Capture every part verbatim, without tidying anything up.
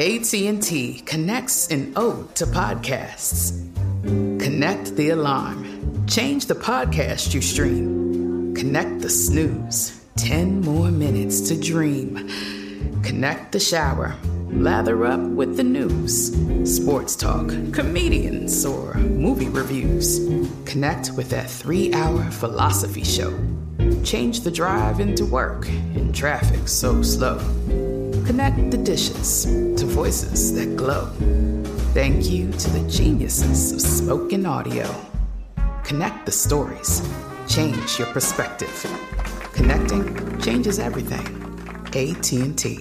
A T and T connects an ode to podcasts. Connect the alarm. Change the podcast you stream. Connect the snooze. Ten more minutes to dream. Connect the shower. Lather up with the news. Sports talk, comedians, or movie reviews. Connect with that three-hour philosophy show. Change the drive into work in traffic so slow. Connect the dishes to voices that glow. Thank you to the geniuses of spoken audio. Connect the stories. Change your perspective. Connecting changes everything. A T and T.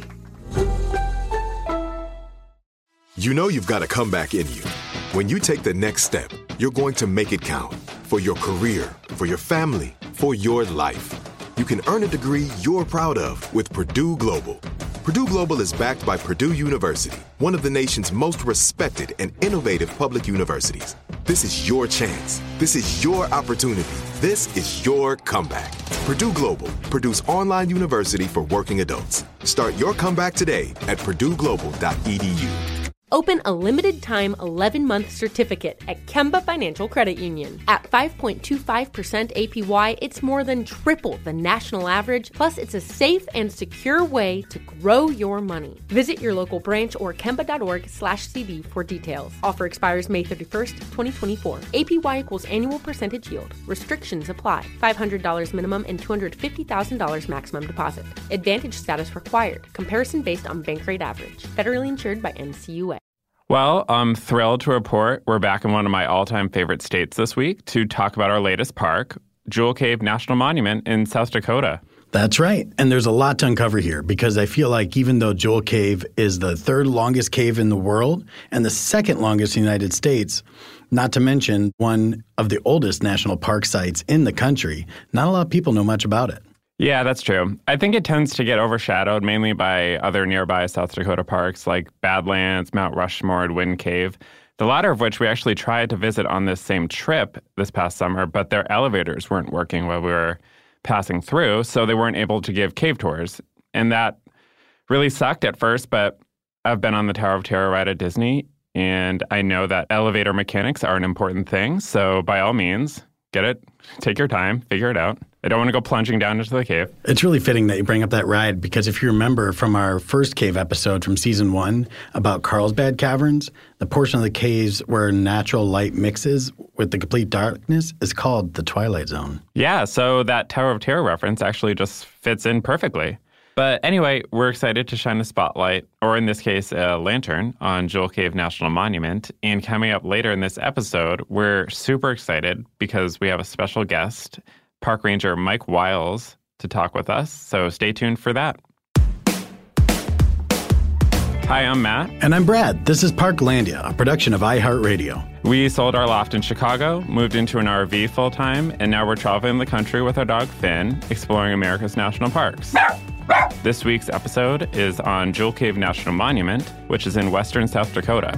You know you've got a comeback in you. When you take the next step, you're going to make it count. For your career, for your family, for your life. You can earn a degree you're proud of with Purdue Global. Purdue Global is backed by Purdue University, one of the nation's most respected and innovative public universities. This is your chance. This is your opportunity. This is your comeback. Purdue Global, Purdue's online university for working adults. Start your comeback today at purdue global dot e d u. Open a limited-time eleven-month certificate at Kemba Financial Credit Union. At five point two five percent A P Y, it's more than triple the national average, plus it's a safe and secure way to grow your money. Visit your local branch or kemba.org slash CD for details. Offer expires May thirty-first, twenty twenty-four. A P Y equals annual percentage yield. Restrictions apply. five hundred dollars minimum and two hundred fifty thousand dollars maximum deposit. Advantage status required. Comparison based on bank rate average. Federally insured by N C U A. Well, I'm thrilled to report we're back in one of my all-time favorite states this week to talk about our latest park, Jewel Cave National Monument in South Dakota. That's right. And there's a lot to uncover here because I feel like even though Jewel Cave is the third longest cave in the world and the second longest in the United States, not to mention one of the oldest national park sites in the country, not a lot of people know much about it. Yeah, that's true. I think it tends to get overshadowed mainly by other nearby South Dakota parks like Badlands, Mount Rushmore, and Wind Cave, the latter of which we actually tried to visit on this same trip this past summer, but their elevators weren't working while we were passing through, so they weren't able to give cave tours. And that really sucked at first, but I've been on the Tower of Terror ride at Disney, and I know that elevator mechanics are an important thing, so by all means, get it, take your time, figure it out. I don't want to go plunging down into the cave. It's really fitting that you bring up that ride because if you remember from our first cave episode from season one about Carlsbad Caverns, the portion of the caves where natural light mixes with the complete darkness is called the Twilight Zone. Yeah, so that Tower of Terror reference actually just fits in perfectly. But anyway, we're excited to shine a spotlight, or in this case, a lantern, on Jewel Cave National Monument. And coming up later in this episode, we're super excited because we have a special guest, Park Ranger Mike Wiles, to talk with us. So stay tuned for that. Hi, I'm Matt. And I'm Brad. This is Parklandia, a production of iHeartRadio. We sold our loft in Chicago, moved into an R V full-time, and now we're traveling the country with our dog Finn, exploring America's national parks. This week's episode is on Jewel Cave National Monument, which is in western South Dakota.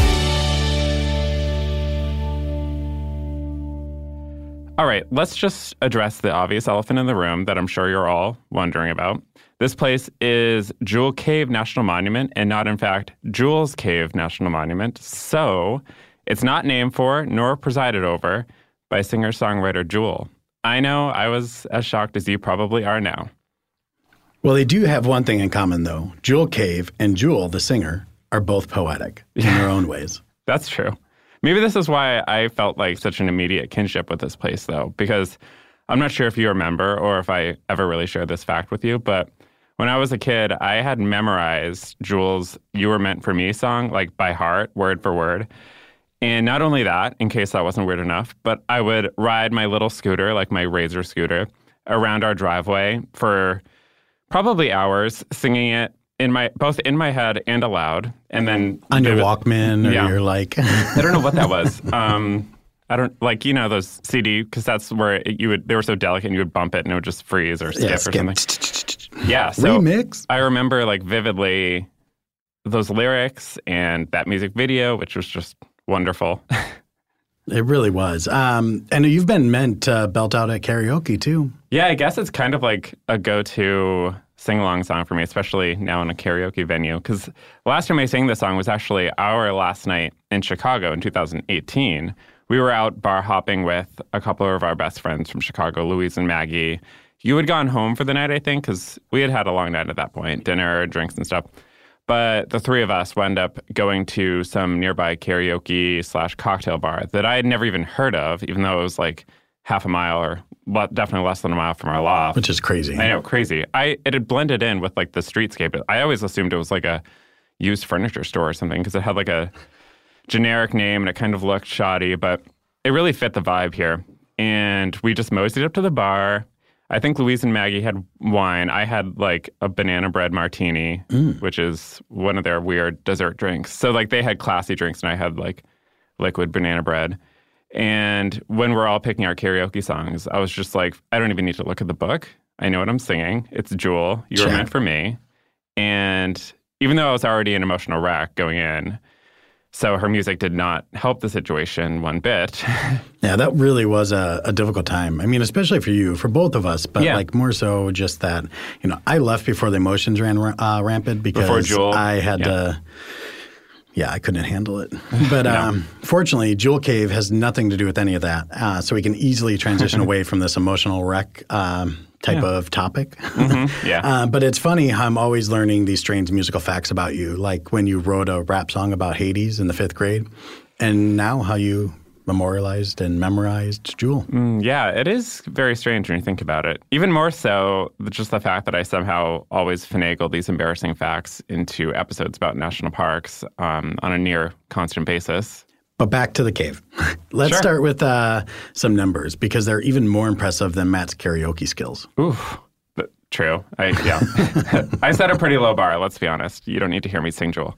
All right, let's just address the obvious elephant in the room that I'm sure you're all wondering about. This place is Jewel Cave National Monument and not, in fact, Jewel's Cave National Monument. So it's not named for nor presided over by singer-songwriter Jewel. I know I was as shocked as you probably are now. Well, they do have one thing in common, though. Jewel Cave and Jewel, the singer, are both poetic in their own ways. That's true. Maybe this is why I felt like such an immediate kinship with this place, though, because I'm not sure if you remember or if I ever really shared this fact with you, but when I was a kid, I had memorized Jewel's You Were Meant for Me song, like by heart, word for word. And not only that, in case that wasn't weird enough, but I would ride my little scooter, like my Razor scooter, around our driveway for probably hours, singing it in my both in my head and aloud, and then on your Walkman, or yeah. You're like, I don't know what that was. Um, I don't like you know those C D because that's where it, you would they were so delicate and you would bump it and it would just freeze or skip yeah, or skip. something. Yeah, so remix. I remember like vividly those lyrics and that music video, which was just wonderful. It really was. Um, and you've been meant to belt out at karaoke too. Yeah, I guess it's kind of like a go-to sing-along song for me, especially now in a karaoke venue. Because the last time I sang this song was actually our last night in Chicago in two thousand eighteen. We were out bar hopping with a couple of our best friends from Chicago, Louise and Maggie. You had gone home for the night, I think, because we had had a long night at that point, dinner, drinks and stuff. But the three of us wound up going to some nearby karaoke slash cocktail bar that I had never even heard of, even though it was like half a mile or definitely less than a mile from our loft. Which is crazy. I know, crazy. I It had blended in with like the streetscape. I always assumed it was like a used furniture store or something because it had like a generic name and it kind of looked shoddy, but it really fit the vibe here. And we just moseyed up to the bar. I think Louise and Maggie had wine. I had like a banana bread martini, mm. which is one of their weird dessert drinks. So like they had classy drinks and I had like liquid banana bread. And when we're all picking our karaoke songs, I was just like, I don't even need to look at the book. I know what I'm singing. It's Jewel. You were meant for me. And even though I was already an emotional wreck going in, so her music did not help the situation one bit. Yeah, that really was a, a difficult time. I mean, especially for you, for both of us, but yeah. like more so just that, you know, I left before the emotions ran uh, rampant because before Jewel. I had yeah. to, yeah, I couldn't handle it. But no. um, fortunately, Jewel Cave has nothing to do with any of that. Uh, so we can easily transition away from this emotional wreck um, type yeah. of topic. Mm-hmm. Yeah. uh, but it's funny how I'm always learning these strange musical facts about you, like when you wrote a rap song about Hades in the fifth grade, and now how you memorialized and memorized Jewel. Mm, yeah, it is very strange when you think about it. Even more so, just the fact that I somehow always finagle these embarrassing facts into episodes about national parks um, on a near constant basis. But back to the cave. Let's sure. start with uh, some numbers because they're even more impressive than Matt's karaoke skills. Oof. True. I, yeah. I set a pretty low bar, let's be honest. You don't need to hear me sing Jewel.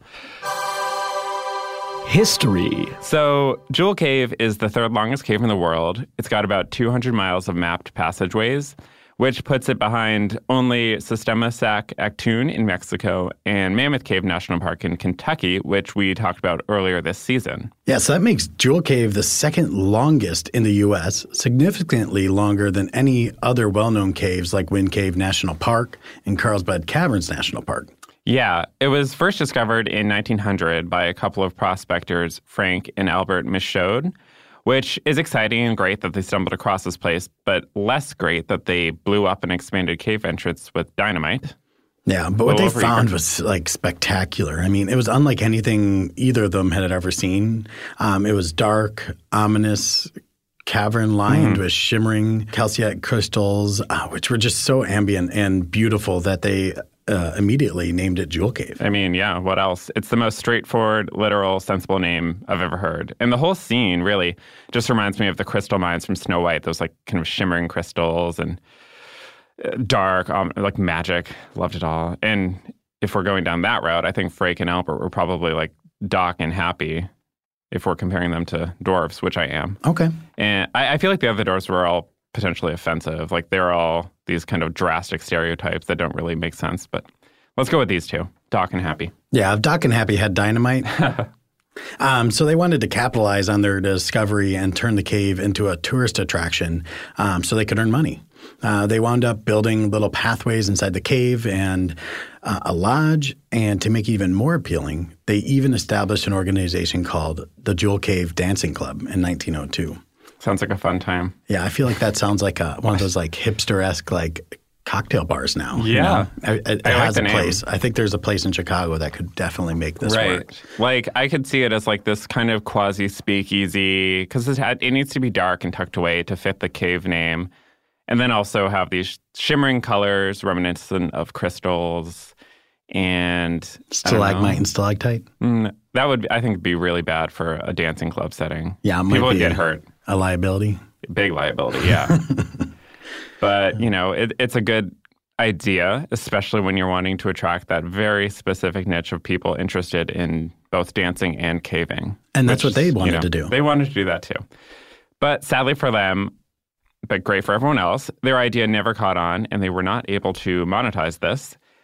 History. So Jewel Cave is the third longest cave in the world. It's got about two hundred miles of mapped passageways, which puts it behind only Sistema Sac Actun in Mexico and Mammoth Cave National Park in Kentucky, which we talked about earlier this season. Yeah, so that makes Jewel Cave the second longest in the U S, significantly longer than any other well-known caves like Wind Cave National Park and Carlsbad Caverns National Park. Yeah, it was first discovered in nineteen hundred by a couple of prospectors, Frank and Albert Michaud, which is exciting and great that they stumbled across this place, but less great that they blew up an expanded cave entrance with dynamite. Yeah, but what they found was like spectacular. I mean, it was unlike anything either of them had ever seen. Um, it was dark, ominous, cavern lined mm. with shimmering calcite crystals, uh, which were just so ambient and beautiful that they uh, immediately named it Jewel Cave. I mean, yeah, what else? It's the most straightforward, literal, sensible name I've ever heard. And the whole scene really just reminds me of the crystal mines from Snow White, those like kind of shimmering crystals and dark, um, like magic. Loved it all. And if we're going down that route, I think Frank and Albert were probably like Doc and Happy if we're comparing them to dwarves, which I am. Okay. And I, I feel like the other dwarves were all potentially offensive. Like they're all these kind of drastic stereotypes that don't really make sense. But let's go with these two, Doc and Happy. Yeah, if Doc and Happy had dynamite. um, so they wanted to capitalize on their discovery and turn the cave into a tourist attraction um, so they could earn money. Uh, they wound up building little pathways inside the cave and uh, a lodge. And to make it even more appealing, they even established an organization called the Jewel Cave Dancing Club in nineteen oh two. Sounds like a fun time. Yeah, I feel like that sounds like a, one of those like hipster-esque like cocktail bars now. Yeah. You know? It, it, it has like a place. I think there's a place in Chicago that could definitely make this right. work. Like I could see it as like this kind of quasi-speakeasy because it, it needs to be dark and tucked away to fit the cave name. And then also have these shimmering colors reminiscent of crystals and stalagmite and stalactite. Mm, that would, I think, be really bad for a dancing club setting. Yeah, it might people would be get a, hurt. A liability. Big liability, yeah. But you know, it, it's a good idea, especially when you're wanting to attract that very specific niche of people interested in both dancing and caving. And that's which, what they wanted you know, to do. They wanted to do that too. But sadly for them, but great for everyone else, their idea never caught on and they were not able to monetize this.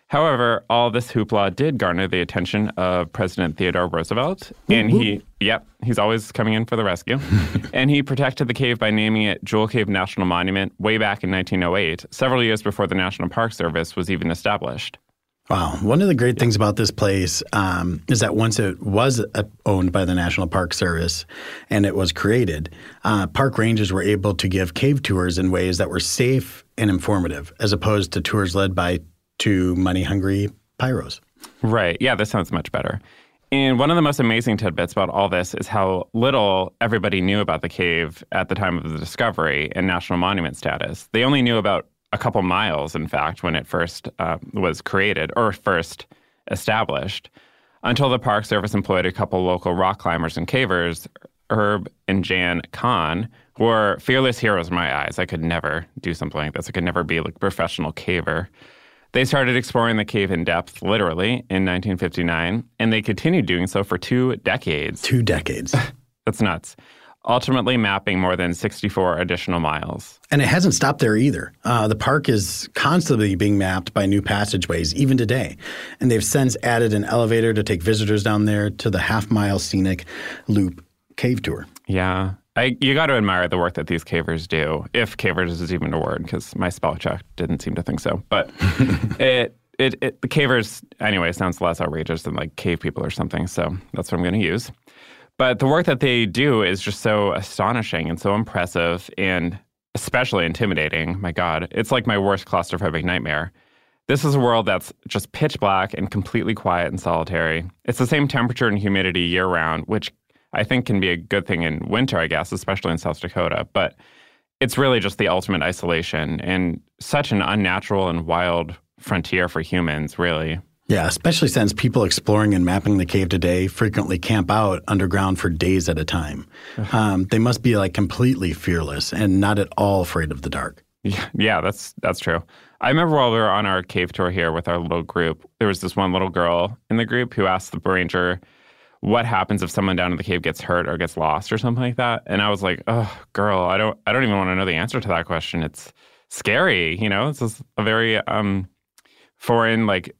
However, all this hoopla did garner the attention of President Theodore Roosevelt, and he, yep, he's always coming in for the rescue. And he protected the cave by naming it Jewel Cave National Monument way back in nineteen oh eight, several years before the National Park Service was even established. Wow. One of the great things about this place um, is that once it was uh, owned by the National Park Service and it was created, uh, park rangers were able to give cave tours in ways that were safe and informative, as opposed to tours led by two money-hungry pyros. Right. Yeah, this sounds much better. And one of the most amazing tidbits about all this is how little everybody knew about the cave at the time of the discovery and national monument status. They only knew about a couple miles, in fact, when it first uh, was created or first established, until the Park Service employed a couple local rock climbers and cavers, Herb and Jan Kahn, who were fearless heroes in my eyes. I could never do something like this. I could never be like a professional caver. They started exploring the cave in depth, literally, in nineteen fifty-nine, and they continued doing so for two decades. Two decades. That's nuts. Ultimately mapping more than sixty-four additional miles. And it hasn't stopped there either. Uh, the park is constantly being mapped by new passageways, even today. And they've since added an elevator to take visitors down there to the half-mile scenic loop cave tour. Yeah. I, you got to admire the work that these cavers do, if cavers is even a word, because my spell check didn't seem to think so. But it, it, it, the cavers, anyway, sounds less outrageous than like cave people or something. So that's what I'm going to use. But the work that they do is just so astonishing and so impressive and especially intimidating. My God, it's like my worst claustrophobic nightmare. This is a world that's just pitch black and completely quiet and solitary. It's the same temperature and humidity year-round, which I think can be a good thing in winter, I guess, especially in South Dakota. But it's really just the ultimate isolation and such an unnatural and wild frontier for humans, really. Yeah, especially since people exploring and mapping the cave today frequently camp out underground for days at a time. Um, they must be like completely fearless and not at all afraid of the dark. Yeah, yeah, that's that's true. I remember while we were on our cave tour here with our little group, there was this one little girl in the group who asked the ranger what happens if someone down in the cave gets hurt or gets lost or something like that. And I was like, oh, girl, I don't I don't even want to know the answer to that question. It's scary, you know? It's just a very um, foreign, like,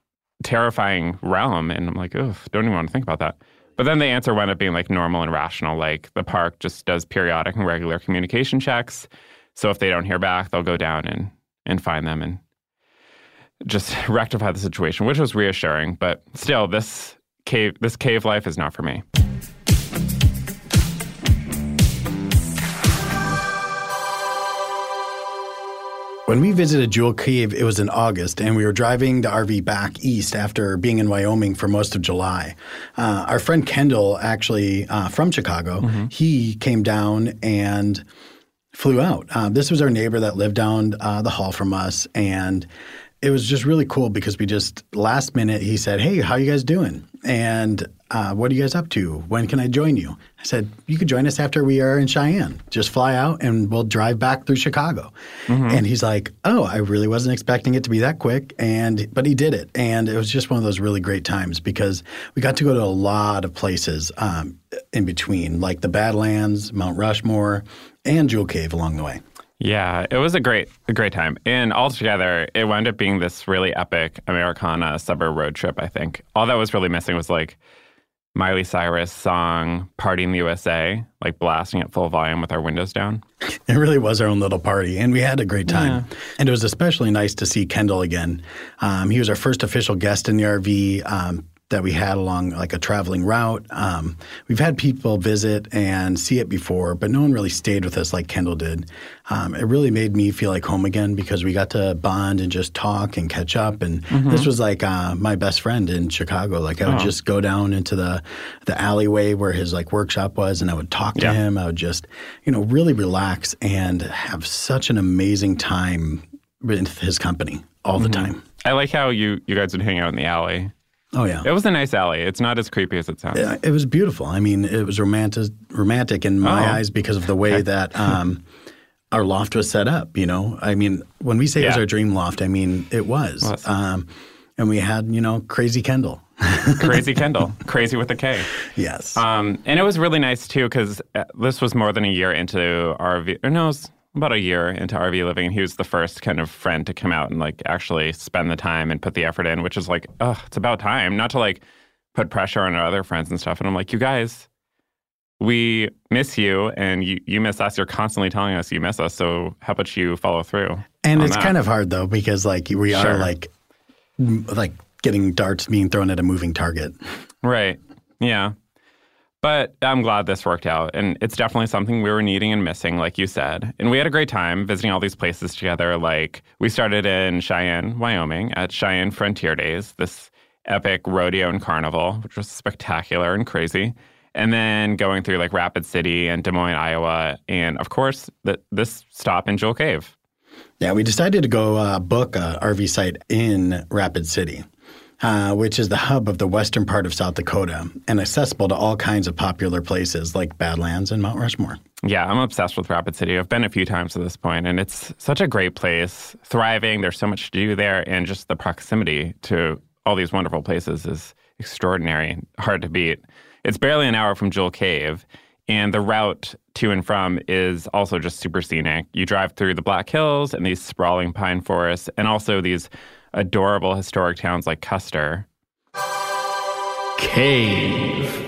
terrifying realm. And I'm like, oh, don't even want to think about that. But then the answer wound up being like normal and rational. Like the park just does periodic and regular communication checks. So if they don't hear back, they'll go down and, and find them and just rectify the situation, which was reassuring. But still, this cave, this cave life is not for me. When we visited Jewel Cave, it was in August, and we were driving the R V back east after being in Wyoming for most of July. Uh, our friend Kendall, actually uh, from Chicago, mm-hmm. he came down and flew out. Uh, this was our neighbor that lived down uh, the hall from us, and it was just really cool because we just last minute he said, "Hey, how you guys doing? And uh, what are you guys up to? When can I join you?" I said, "You could join us after we are in Cheyenne. Just fly out and we'll drive back through Chicago." Mm-hmm. And he's like, "Oh, I really wasn't expecting it to be that quick." And but he did it. And it was just one of those really great times because we got to go to a lot of places um, in between, like the Badlands, Mount Rushmore, and Jewel Cave along the way. Yeah, it was a great a great time. And altogether, it wound up being this really epic Americana suburb road trip, I think. All that was really missing was like Miley Cyrus song, Party in the U S A, like blasting at full volume with our windows down. It really was our own little party, and we had a great time. Yeah. And it was especially nice to see Kendall again. Um, he was our first official guest in the R V um, that we had along like a traveling route. Um, we've had people visit and see it before, but no one really stayed with us like Kendall did. Um, it really made me feel like home again because we got to bond and just talk and catch up. And mm-hmm. this was like uh, my best friend in Chicago. Like I would oh. just go down into the the alleyway where his like workshop was, and I would talk to yeah. him. I would just, you know, really relax and have such an amazing time with his company all mm-hmm. the time. I like how you, you guys would hang out in the alley. Oh, yeah. It was a nice alley. It's not as creepy as it sounds. Yeah, it was beautiful. I mean, it was romantic romantic in my oh. eyes because of the way that um, our loft was set up, you know? I mean, when we say yeah. it was our dream loft, I mean, it was. was. Um, and we had, you know, Crazy Kendall. Crazy Kendall. Crazy with a K. Yes. Um, and it was really nice, too, because this was more than a year into our – no, it was about a year into R V living. And he was the first kind of friend to come out and like actually spend the time and put the effort in, which is like, oh, it's about time. Not to like put pressure on our other friends and stuff. And I'm like, you guys, we miss you and you, you miss us. You're constantly telling us you miss us. So how about you follow through? And it's that? kind of hard though, because like we are Sure. like, like getting darts being thrown at a moving target. Right. Yeah. But I'm glad this worked out. And it's definitely something we were needing and missing, like you said. And we had a great time visiting all these places together. Like we started in Cheyenne, Wyoming at Cheyenne Frontier Days, this epic rodeo and carnival, which was spectacular and crazy. And then going through like Rapid City and Des Moines, Iowa. And of course, the, this stop in Jewel Cave. Yeah, we decided to go uh, book a R V site in Rapid City. Uh, which is the hub of the western part of South Dakota and accessible to all kinds of popular places like Badlands and Mount Rushmore. Yeah, I'm obsessed with Rapid City. I've been a few times at this point, and it's such a great place, thriving. There's so much to do there, and just the proximity to all these wonderful places is extraordinary, hard to beat. It's barely an hour from Jewel Cave, and the route to and from is also just super scenic. You drive through the Black Hills and these sprawling pine forests, and also these adorable historic towns like Custer. Cave.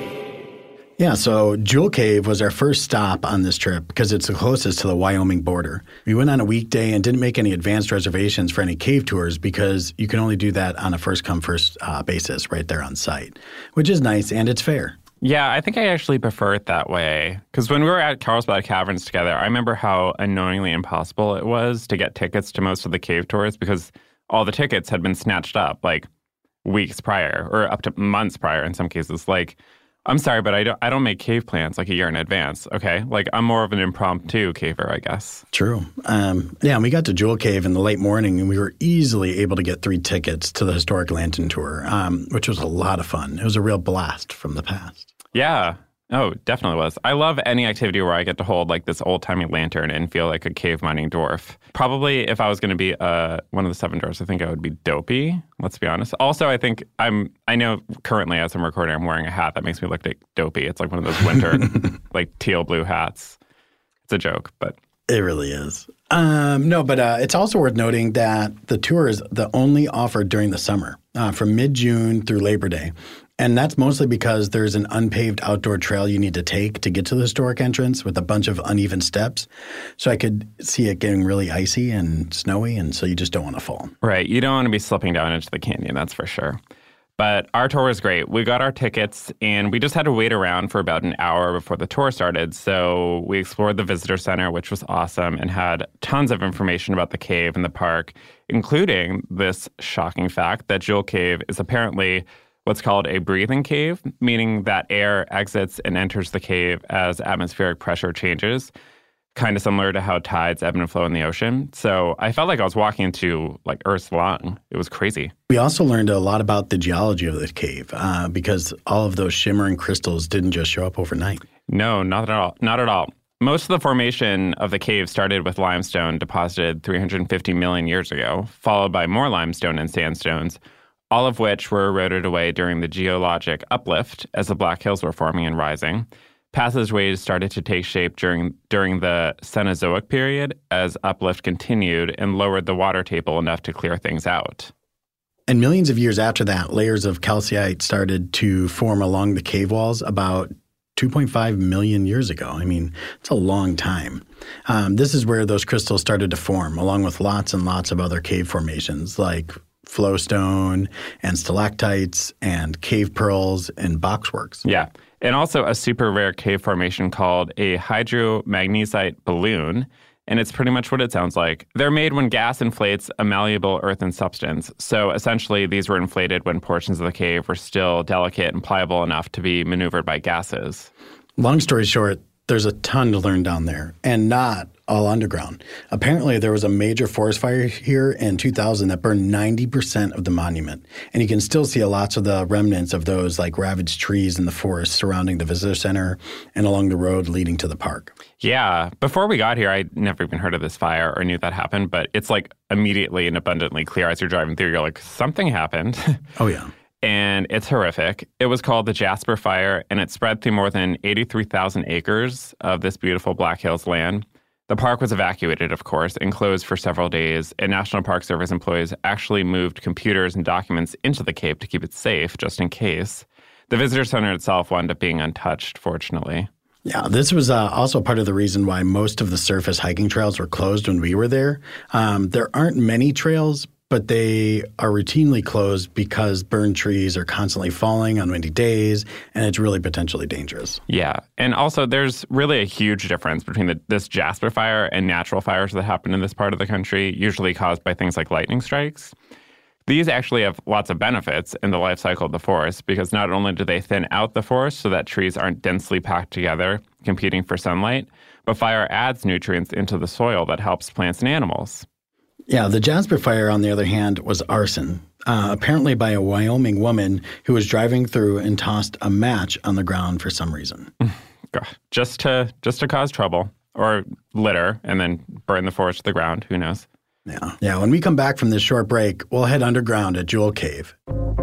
Yeah, so Jewel Cave was our first stop on this trip because it's the closest to the Wyoming border. We went on a weekday and didn't make any advanced reservations for any cave tours because you can only do that on a first-come, first uh, basis right there on site, which is nice and it's fair. Yeah, I think I actually prefer it that way. Because when we were at Carlsbad Caverns together, I remember how annoyingly impossible it was to get tickets to most of the cave tours because all the tickets had been snatched up like weeks prior or up to months prior in some cases. Like, I'm sorry, but I don't I don't make cave plans like a year in advance, okay? Like, I'm more of an impromptu caver, I guess. True. Um, yeah, and we got to Jewel Cave in the late morning, and we were easily able to get three tickets to the Historic Lantern Tour, um, which was a lot of fun. It was a real blast from the past. Yeah. Oh, definitely was. I love any activity where I get to hold like this old-timey lantern and feel like a cave mining dwarf. Probably if I was going to be uh, one of the seven dwarfs, I think I would be Dopey, let's be honest. Also, I think I'm, I know currently as I'm recording, I'm wearing a hat that makes me look like Dopey. It's like one of those winter, like teal blue hats. It's a joke, but. It really is. Um, no, but uh, it's also worth noting that the tour is the only offered during the summer, uh, from mid-June through Labor Day. And that's mostly because there's an unpaved outdoor trail you need to take to get to the historic entrance with a bunch of uneven steps. So I could see it getting really icy and snowy, and so you just don't want to fall. Right. You don't want to be slipping down into the canyon, that's for sure. But our tour was great. We got our tickets, and we just had to wait around for about an hour before the tour started. So we explored the visitor center, which was awesome, and had tons of information about the cave and the park, including this shocking fact that Jewel Cave is apparently what's called a breathing cave, meaning that air exits and enters the cave as atmospheric pressure changes, kind of similar to how tides ebb and flow in the ocean. So I felt like I was walking into like Earth's lung. It was crazy. We also learned a lot about the geology of the cave uh, because all of those shimmering crystals didn't just show up overnight. No, not at all. Not at all. Most of the formation of the cave started with limestone deposited three hundred fifty million years ago, followed by more limestone and sandstones, all of which were eroded away during the geologic uplift as the Black Hills were forming and rising. Passageways started to take shape during during the Cenozoic period as uplift continued and lowered the water table enough to clear things out. And millions of years after that, layers of calcite started to form along the cave walls about two point five million years ago. I mean, it's a long time. Um, this is where those crystals started to form, along with lots and lots of other cave formations like flowstone and stalactites and cave pearls and boxworks. Yeah. And also a super rare cave formation called a hydromagnesite balloon. And it's pretty much what it sounds like. They're made when gas inflates a malleable earthen substance. So essentially, these were inflated when portions of the cave were still delicate and pliable enough to be maneuvered by gases. Long story short, there's a ton to learn down there, and not all underground. Apparently, there was a major forest fire here in two thousand that burned ninety percent of the monument. And you can still see lots of the remnants of those like ravaged trees in the forest surrounding the visitor center and along the road leading to the park. Yeah. Before we got here, I'd never even heard of this fire or knew that happened, but it's like immediately and abundantly clear as you're driving through. You're like, something happened. Oh, yeah. And it's horrific. It was called the Jasper Fire, and it spread through more than eighty-three thousand acres of this beautiful Black Hills land. The park was evacuated, of course, and closed for several days, and National Park Service employees actually moved computers and documents into the cave to keep it safe, just in case. The visitor center itself wound up being untouched, fortunately. Yeah, this was uh, also part of the reason why most of the surface hiking trails were closed when we were there. Um, there aren't many trails, but they are routinely closed because burned trees are constantly falling on windy days, and it's really potentially dangerous. Yeah. And also, there's really a huge difference between the, this Jasper fire and natural fires that happen in this part of the country, usually caused by things like lightning strikes. These actually have lots of benefits in the life cycle of the forest because not only do they thin out the forest so that trees aren't densely packed together, competing for sunlight, but fire adds nutrients into the soil that helps plants and animals. Yeah, the Jasper fire, on the other hand, was arson, uh, apparently by a Wyoming woman who was driving through and tossed a match on the ground for some reason. just to just to cause trouble or litter and then burn the forest to the ground. Who knows? Yeah. Yeah. When we come back from this short break, we'll head underground at Jewel Cave.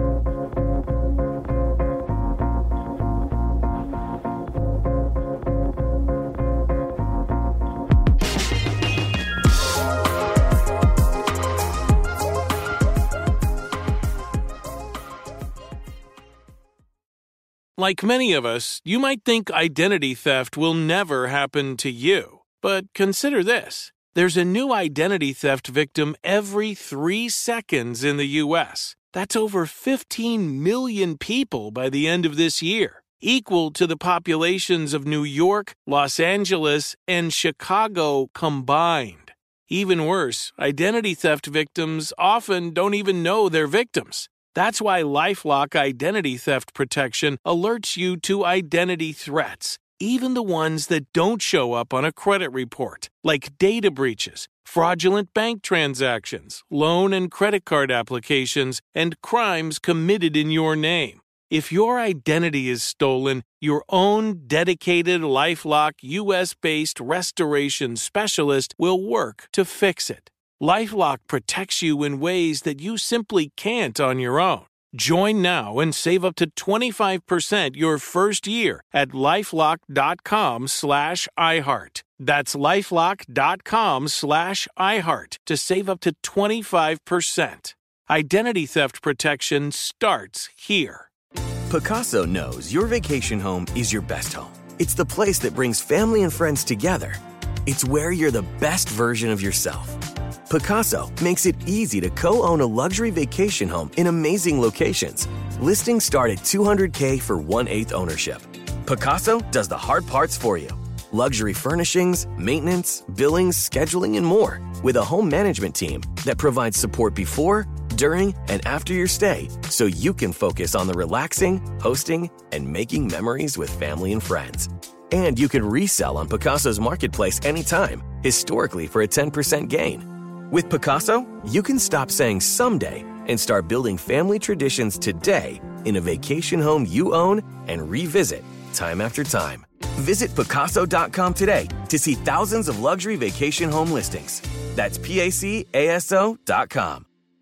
Like many of us, you might think identity theft will never happen to you. But consider this. There's a new identity theft victim every three seconds in the U S. That's over fifteen million people by the end of this year, equal to the populations of New York, Los Angeles, and Chicago combined. Even worse, identity theft victims often don't even know they're victims. That's why LifeLock Identity Theft Protection alerts you to identity threats, even the ones that don't show up on a credit report, like data breaches, fraudulent bank transactions, loan and credit card applications, and crimes committed in your name. If your identity is stolen, your own dedicated LifeLock U S-based restoration specialist will work to fix it. LifeLock protects you in ways that you simply can't on your own. Join now and save up to twenty-five percent your first year at LifeLock.com slash iHeart. That's LifeLock.com slash iHeart to save up to twenty-five percent. Identity theft protection starts here. Pacaso knows your vacation home is your best home. It's the place that brings family and friends together. It's where you're the best version of yourself. Pacaso makes it easy to co-own a luxury vacation home in amazing locations. Listings start at two hundred thousand dollars for one-eighth ownership. Pacaso does the hard parts for you. Luxury furnishings, maintenance, billings, scheduling, and more. With a home management team that provides support before, during, and after your stay so you can focus on the relaxing, hosting, and making memories with family and friends. And you can resell on Pacaso's marketplace anytime, historically for a ten percent gain. With Pacaso, you can stop saying someday and start building family traditions today in a vacation home you own and revisit time after time. Visit Pacaso dot com today to see thousands of luxury vacation home listings. That's P A C A S O dot com.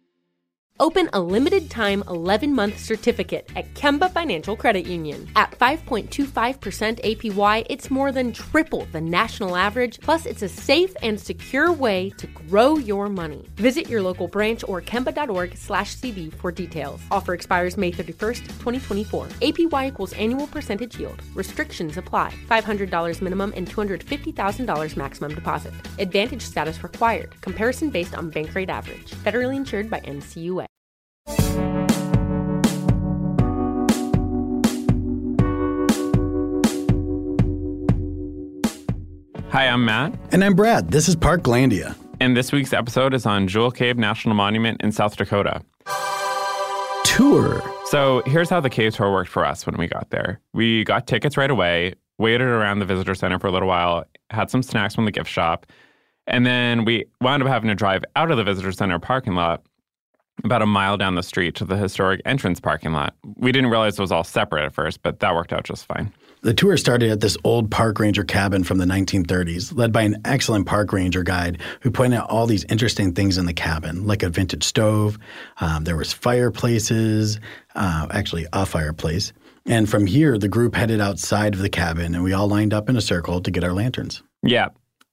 Open a limited-time eleven-month certificate at Kemba Financial Credit Union. At five point two five percent A P Y, it's more than triple the national average, plus it's a safe and secure way to grow your money. Visit your local branch or kemba.org slash CD for details. Offer expires May thirty-first, twenty twenty-four. A P Y equals annual percentage yield. Restrictions apply. five hundred dollars minimum and two hundred fifty thousand dollars maximum deposit. Advantage status required. Comparison based on bank rate average. Federally insured by N C U A. Hi, I'm Matt. And I'm Brad. This is Parklandia. And this week's episode is on Jewel Cave National Monument in South Dakota. Tour. So here's how the cave tour worked for us when we got there. We got tickets right away, waited around the visitor center for a little while, had some snacks from the gift shop, and then we wound up having to drive out of the visitor center parking lot about a mile down the street to the historic entrance parking lot. We didn't realize it was all separate at first, but that worked out just fine. The tour started at this old park ranger cabin from the nineteen thirties, led by an excellent park ranger guide who pointed out all these interesting things in the cabin, like a vintage stove. Um, there was fireplaces, uh, actually a fireplace. And from here, the group headed outside of the cabin, and we all lined up in a circle to get our lanterns. Yeah.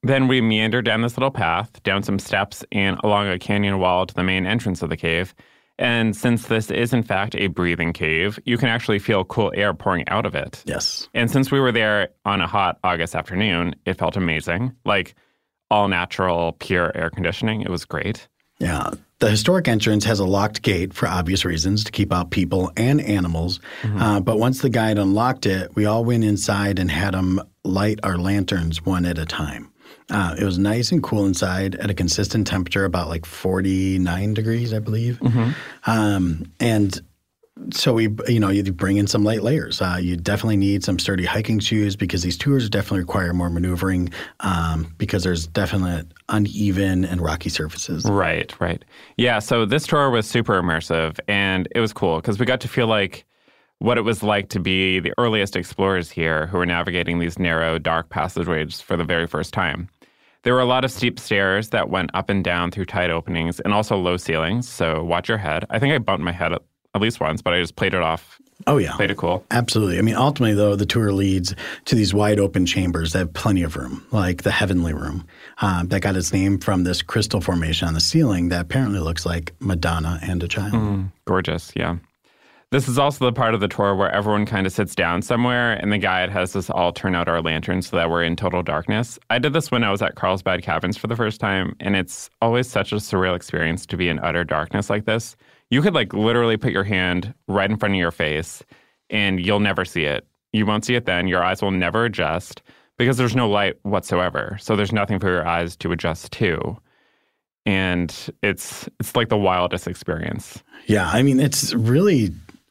Then we meandered down this little path, down some steps, and along a canyon wall to the main entrance of the cave. And since this is, in fact, a breathing cave, you can actually feel cool air pouring out of it. Yes. And since we were there on a hot August afternoon, it felt amazing. Like all natural, pure air conditioning. It was great. Yeah. The historic entrance has a locked gate for obvious reasons to keep out people and animals. Mm-hmm. Uh, but once the guide unlocked it, we all went inside and had him light our lanterns one at a time. Uh, it was nice and cool inside at a consistent temperature, about like forty-nine degrees, I believe. Mm-hmm. Um, and so we, you know, you bring in some light layers. Uh, you definitely need some sturdy hiking shoes because these tours definitely require more maneuvering um, because there's definite uneven and rocky surfaces. Right, right. Yeah, so this tour was super immersive, and it was cool because we got to feel like what it was like to be the earliest explorers here who were navigating these narrow, dark passageways for the very first time. There were a lot of steep stairs that went up and down through tight openings and also low ceilings, so watch your head. I think I bumped my head at, at least once, but I just played it off. Oh, yeah. Played it cool. Absolutely. I mean, ultimately, though, the tour leads to these wide open chambers that have plenty of room, like the Heavenly Room, um, that got its name from this crystal formation on the ceiling that apparently looks like Madonna and a child. Mm, gorgeous, yeah. This is also the part of the tour where everyone kind of sits down somewhere and the guide has us all turn out our lanterns so that we're in total darkness. I did this when I was at Carlsbad Caverns for the first time, and it's always such a surreal experience to be in utter darkness like this. You could like literally put your hand right in front of your face and you'll never see it. You won't see it then. Your eyes will never adjust because there's no light whatsoever. So there's nothing for your eyes to adjust to. And it's it's like the wildest experience. Yeah, I mean, it's really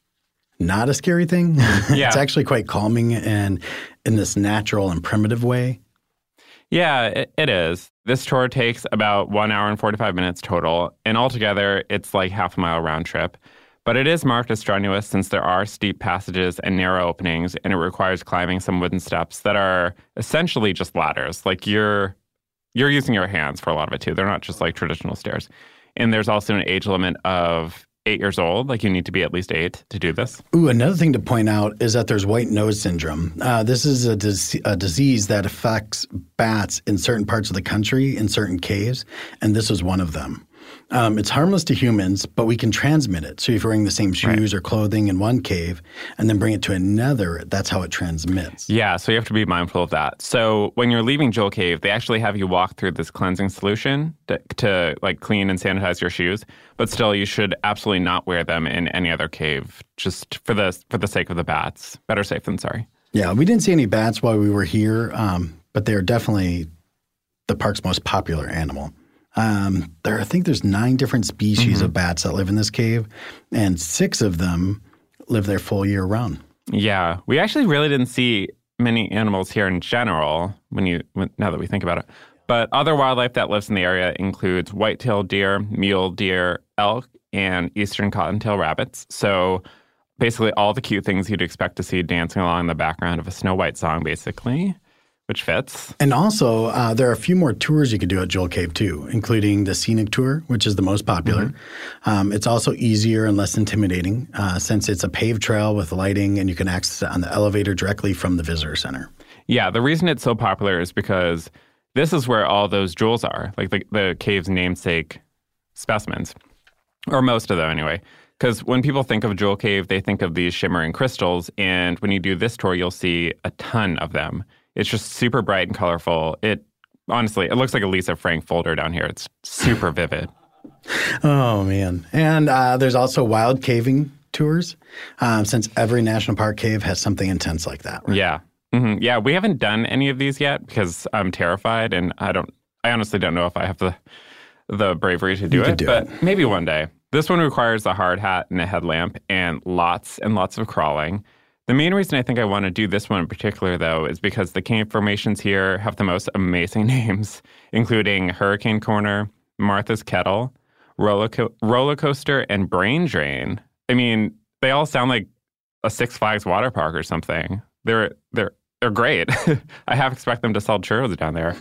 not a scary thing. Yeah. It's actually quite calming and in this natural and primitive way. Yeah, it, it is. This tour takes about one hour and forty-five minutes total, and altogether it's like half a mile round trip. But it is marked as strenuous since there are steep passages and narrow openings, and it requires climbing some wooden steps that are essentially just ladders. Like you're you're using your hands for a lot of it too. They're not just like traditional stairs. And there's also an age limit of eight years old. Like you need to be at least eight to do this. Ooh, another thing to point out is that there's white nose syndrome. Uh, this is a, dis- a disease that affects bats in certain parts of the country, in certain caves, and this is one of them. Um, it's harmless to humans, but we can transmit it. So if you're wearing the same shoes right. or clothing in one cave and then bring it to another, that's how it transmits. Yeah, so you have to be mindful of that. So when you're leaving Jewel Cave, they actually have you walk through this cleansing solution to, to like clean and sanitize your shoes. But still, you should absolutely not wear them in any other cave, just for the for the sake of the bats. Better safe than sorry. Yeah, we didn't see any bats while we were here, um, but they're definitely the park's most popular animal. Um, there, I think there's nine different species mm-hmm. of bats that live in this cave, and six of them live there full year round. Yeah, we actually really didn't see many animals here in general. When you, when, now that we think about it, but other wildlife that lives in the area includes white-tailed deer, mule deer, elk, and eastern cottontail rabbits. So basically, all the cute things you'd expect to see dancing along in the background of a Snow White song, basically. Which fits. And also, uh, there are a few more tours you could do at Jewel Cave, too, including the Scenic Tour, which is the most popular. Mm-hmm. Um, it's also easier and less intimidating uh, since it's a paved trail with lighting and you can access it on the elevator directly from the visitor center. Yeah, the reason it's so popular is because this is where all those jewels are, like the, the cave's namesake specimens, or most of them anyway. Because when people think of Jewel Cave, they think of these shimmering crystals, and when you do this tour, you'll see a ton of them. It's just super bright and colorful. It honestly, it looks like a Lisa Frank folder down here. It's super vivid. Oh, man. And uh, there's also wild caving tours, um, since every national park cave has something intense like that. Right? Yeah. Mm-hmm. Yeah, we haven't done any of these yet because I'm terrified, and I don't. I honestly don't know if I have the the bravery to do you it, do but it. maybe one day. This one requires a hard hat and a headlamp and lots and lots of crawling. The main reason I think I want to do this one in particular, though, is because the cave formations here have the most amazing names, including Hurricane Corner, Martha's Kettle, Roller, Co- Roller Coaster, and Brain Drain. I mean, they all sound like a Six Flags water park or something. They're they're they're great. I half expect them to sell churros down there.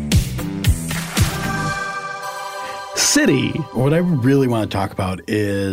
City. What I really want to talk about is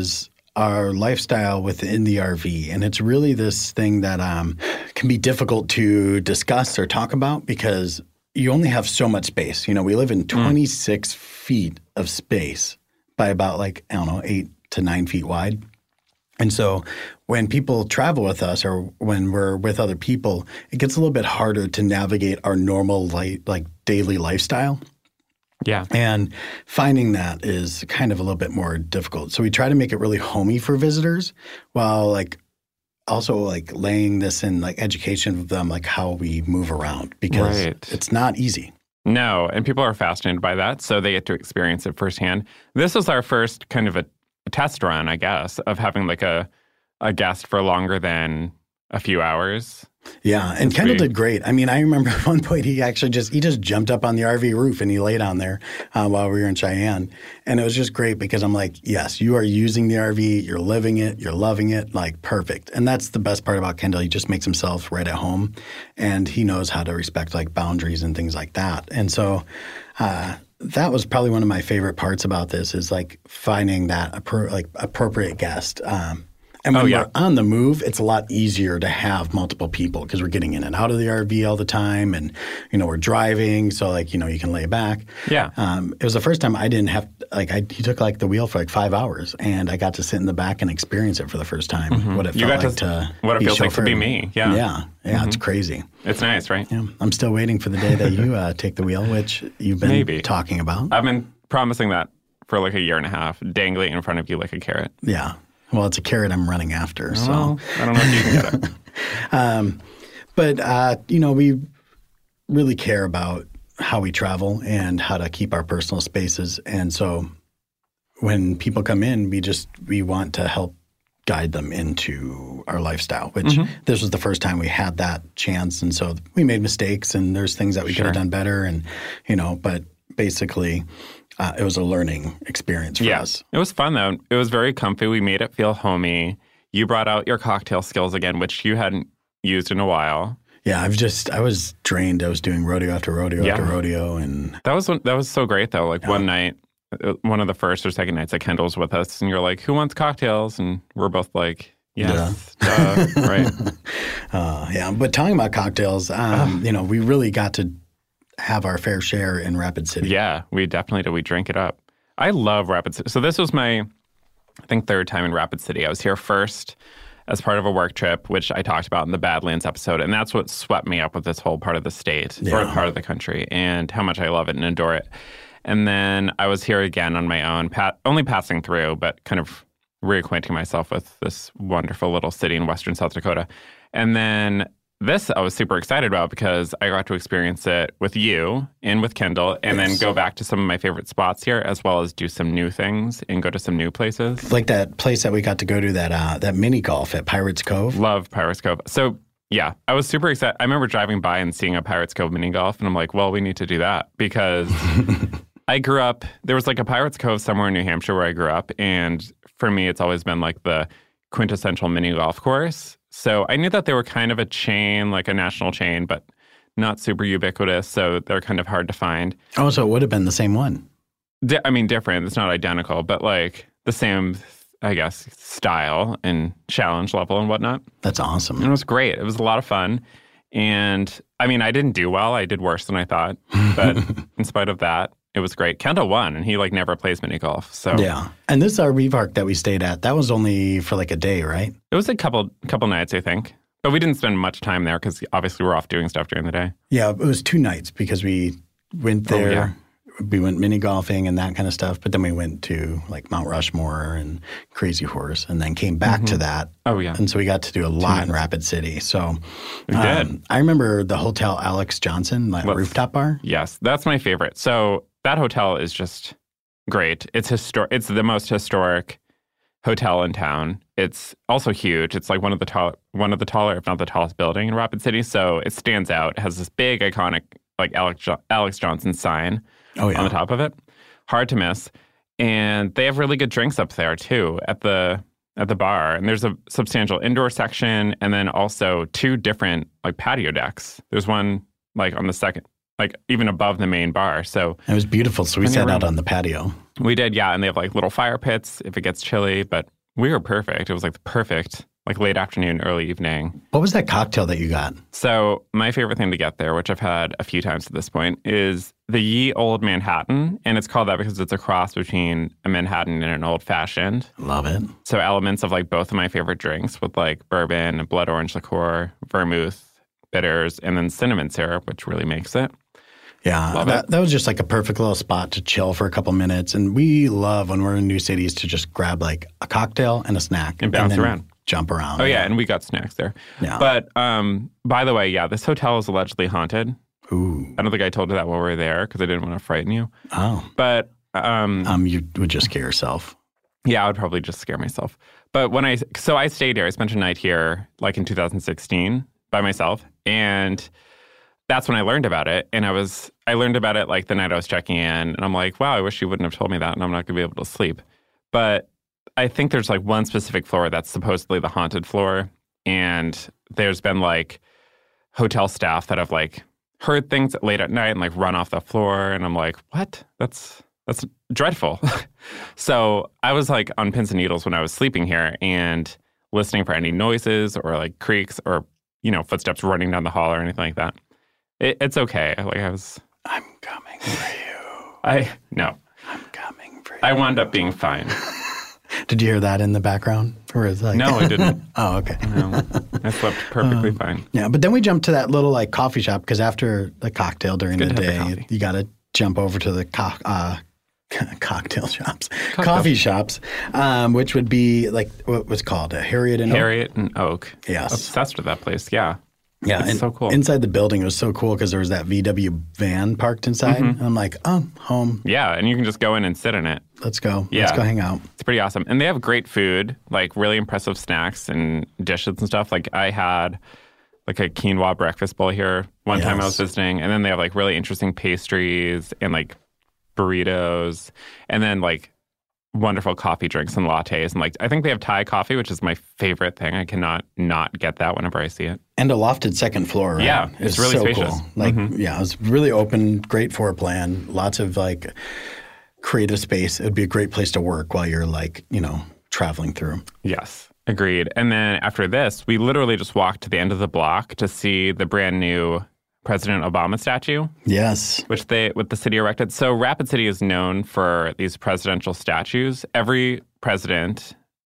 our lifestyle within the R V. And it's really this thing that um, can be difficult to discuss or talk about because you only have so much space. You know, we live in twenty-six mm. feet of space by about like, I don't know, eight to nine feet wide. And so when people travel with us or when we're with other people, it gets a little bit harder to navigate our normal light, like daily lifestyle. Yeah. And finding that is kind of a little bit more difficult. So we try to make it really homey for visitors while like also like laying this in like education of them, like how we move around because right. it's not easy. No. And people are fascinated by that. So they get to experience it firsthand. This was our first kind of a, a test run, I guess, of having like a, a guest for longer than a few hours. Yeah, and Kendall did great. I mean, I remember at one point he actually just, he just jumped up on the R V roof and he lay down there uh, while we were in Cheyenne. And it was just great because I'm like, yes, you are using the R V, you're living it, you're loving it, like perfect. And that's the best part about Kendall. He just makes himself right at home and he knows how to respect like boundaries and things like that. And so uh, that was probably one of my favorite parts about this is like finding that appro- like appropriate guest. Um And when oh, yeah. we're on the move, it's a lot easier to have multiple people because we're getting in and out of the R V all the time and, you know, we're driving. So, like, you know, you can lay back. Yeah. Um, it was the first time I didn't have – like, I, he took, like, the wheel for, like, five hours and I got to sit in the back and experience it for the first time. Mm-hmm. What it you felt got like to, to What it be feels chauffeured. like to be me. Yeah. Yeah. Yeah. Mm-hmm. It's crazy. It's nice, right? Yeah. I'm still waiting for the day that you uh, take the wheel, which you've been Maybe. talking about. I've been promising that for, like, a year and a half, dangling in front of you like a carrot. Yeah. Well, it's a carrot I'm running after, so. Well, I don't know if you can get it. um, but, uh, you know, we really care about how we travel and how to keep our personal spaces. And so when people come in, we just, we want to help guide them into our lifestyle, which mm-hmm. this was the first time we had that chance. And so we made mistakes and there's things that we sure. could have done better. And, you know, but basically – Uh, it was a learning experience for yeah. us. It was fun, though. It was very comfy. We made it feel homey. You brought out your cocktail skills again, which you hadn't used in a while. Yeah, I've just, I was drained. I was doing rodeo after rodeo yeah. after rodeo. And that was that was so great, though. Like yeah. one night, one of the first or second nights that Kendall's with us, and you're like, who wants cocktails? And we're both like, yes, duh, duh right? Uh, yeah, but talking about cocktails, um, you know, we really got to have our fair share in Rapid City. Yeah, we definitely did. We drink it up. I love Rapid City. So this was my, I think, third time in Rapid City. I was here first as part of a work trip, which I talked about in the Badlands episode. And that's what swept me up with this whole part of the state, yeah. or part of the country, and how much I love it and adore it. And then I was here again on my own, pa- only passing through, but kind of reacquainting myself with this wonderful little city in western South Dakota. And then this I was super excited about because I got to experience it with you and with Kendall and yes. then go back to some of my favorite spots here as well as do some new things and go to some new places. Like that place that we got to go to, that uh, that mini golf at Pirates Cove. Love Pirates Cove. So, yeah, I was super excited. I remember driving by and seeing a Pirates Cove mini golf and I'm like, well, we need to do that because I grew up, there was like a Pirates Cove somewhere in New Hampshire where I grew up. And for me, it's always been like the quintessential mini golf course. So I knew that they were kind of a chain, like a national chain, but not super ubiquitous. So they're kind of hard to find. Oh, so it would have been the same one. Di- I mean, different. It's not identical, but like the same, I guess, style and challenge level and whatnot. That's awesome. And it was great. It was a lot of fun. And I mean, I didn't do well. I did worse than I thought. But in spite of that, it was great. Kendall won, and he like never plays mini golf. So yeah, and this R V park that we stayed at, that was only for like a day, right? It was a couple couple nights, I think, but we didn't spend much time there because obviously we're off doing stuff during the day. Yeah, it was two nights because we went there. Oh, yeah. We went mini golfing and that kind of stuff, but then we went to like Mount Rushmore and Crazy Horse, and then came back mm-hmm. to that. Oh yeah, and so we got to do a lot in Rapid City. So we um, did. I remember the Hotel Alex Johnson, like well, rooftop bar. Yes, that's my favorite. So that hotel is just great. It's histor- It's the most historic hotel in town. It's also huge. It's like one of the tall, one of the taller, if not the tallest building in Rapid City. So it stands out. It has this big, iconic, like Alex, jo- Alex Johnson sign oh, yeah. on the top of it. Hard to miss. And they have really good drinks up there too at the at the bar. And there's a substantial indoor section, and then also two different like patio decks. There's one like on the second. Like even above the main bar. So it was beautiful. So we sat out on the patio. We did, yeah. And they have like little fire pits if it gets chilly, but we were perfect. It was like the perfect, like late afternoon, early evening. What was that cocktail that you got? So my favorite thing to get there, which I've had a few times at this point, is the Ye Old Manhattan. And it's called that because it's a cross between a Manhattan and an old fashioned. Love it. So elements of like both of my favorite drinks with like bourbon, blood orange liqueur, vermouth, bitters, and then cinnamon syrup, which really makes it. Yeah, that, that was just like a perfect little spot to chill for a couple minutes. And we love when we're in new cities to just grab like a cocktail and a snack. And bounce and then around. Jump around. Oh, yeah, and we got snacks there. Yeah. But um, by the way, yeah, this hotel is allegedly haunted. Ooh. I don't think I told you that while we were there because I didn't want to frighten you. Oh. But um, um, you would just scare yourself. Yeah, I would probably just scare myself. But when I, so I stayed here. I spent a night here like in two thousand sixteen by myself. And that's when I learned about it. And I was, I learned about it like the night I was checking in. And I'm like, wow, I wish you wouldn't have told me that. And I'm not going to be able to sleep. But I think there's like one specific floor that's supposedly the haunted floor. And there's been like hotel staff that have like heard things late at night and like run off the floor. And I'm like, what? That's, that's dreadful. So I was like on pins and needles when I was sleeping here and listening for any noises or like creaks or, you know, footsteps running down the hall or anything like that. It, it's okay. Like I was. I'm coming for you. I no. I'm coming for you. I wound up being fine. Did you hear that in the background? Or is like, no, I didn't. Oh, okay. No, I slept perfectly um, fine. Yeah, but then we jumped to that little like coffee shop because after the cocktail during the day, the you got to jump over to the co- uh, cocktail shops, cocktail. coffee shops, um, which would be like what was called a Harriet and Harriet Oak. and Oak. Yes, obsessed with that place. Yeah. Yeah, it's and so cool. Inside the building, it was so cool because there was that V W van parked inside. Mm-hmm. And I'm like, oh, home. Yeah, and you can just go in and sit in it. Let's go. Yeah. Let's go hang out. It's pretty awesome. And they have great food, like really impressive snacks and dishes and stuff. Like I had like a quinoa breakfast bowl here one yes. time I was visiting. And then they have like really interesting pastries and like burritos. And then like wonderful coffee drinks and lattes. And like, I think they have Thai coffee, which is my favorite thing. I cannot not get that whenever I see it. And a lofted second floor, right? Yeah, it's, it's really so spacious. Cool. Like, mm-hmm. yeah, it was really open, great floor plan, lots of like creative space. It would be a great place to work while you're like, you know, traveling through. Yes, agreed. And then after this, we literally just walked to the end of the block to see the brand new President Obama statue. Yes. Which they, what the city erected. So Rapid City is known for these presidential statues. Every president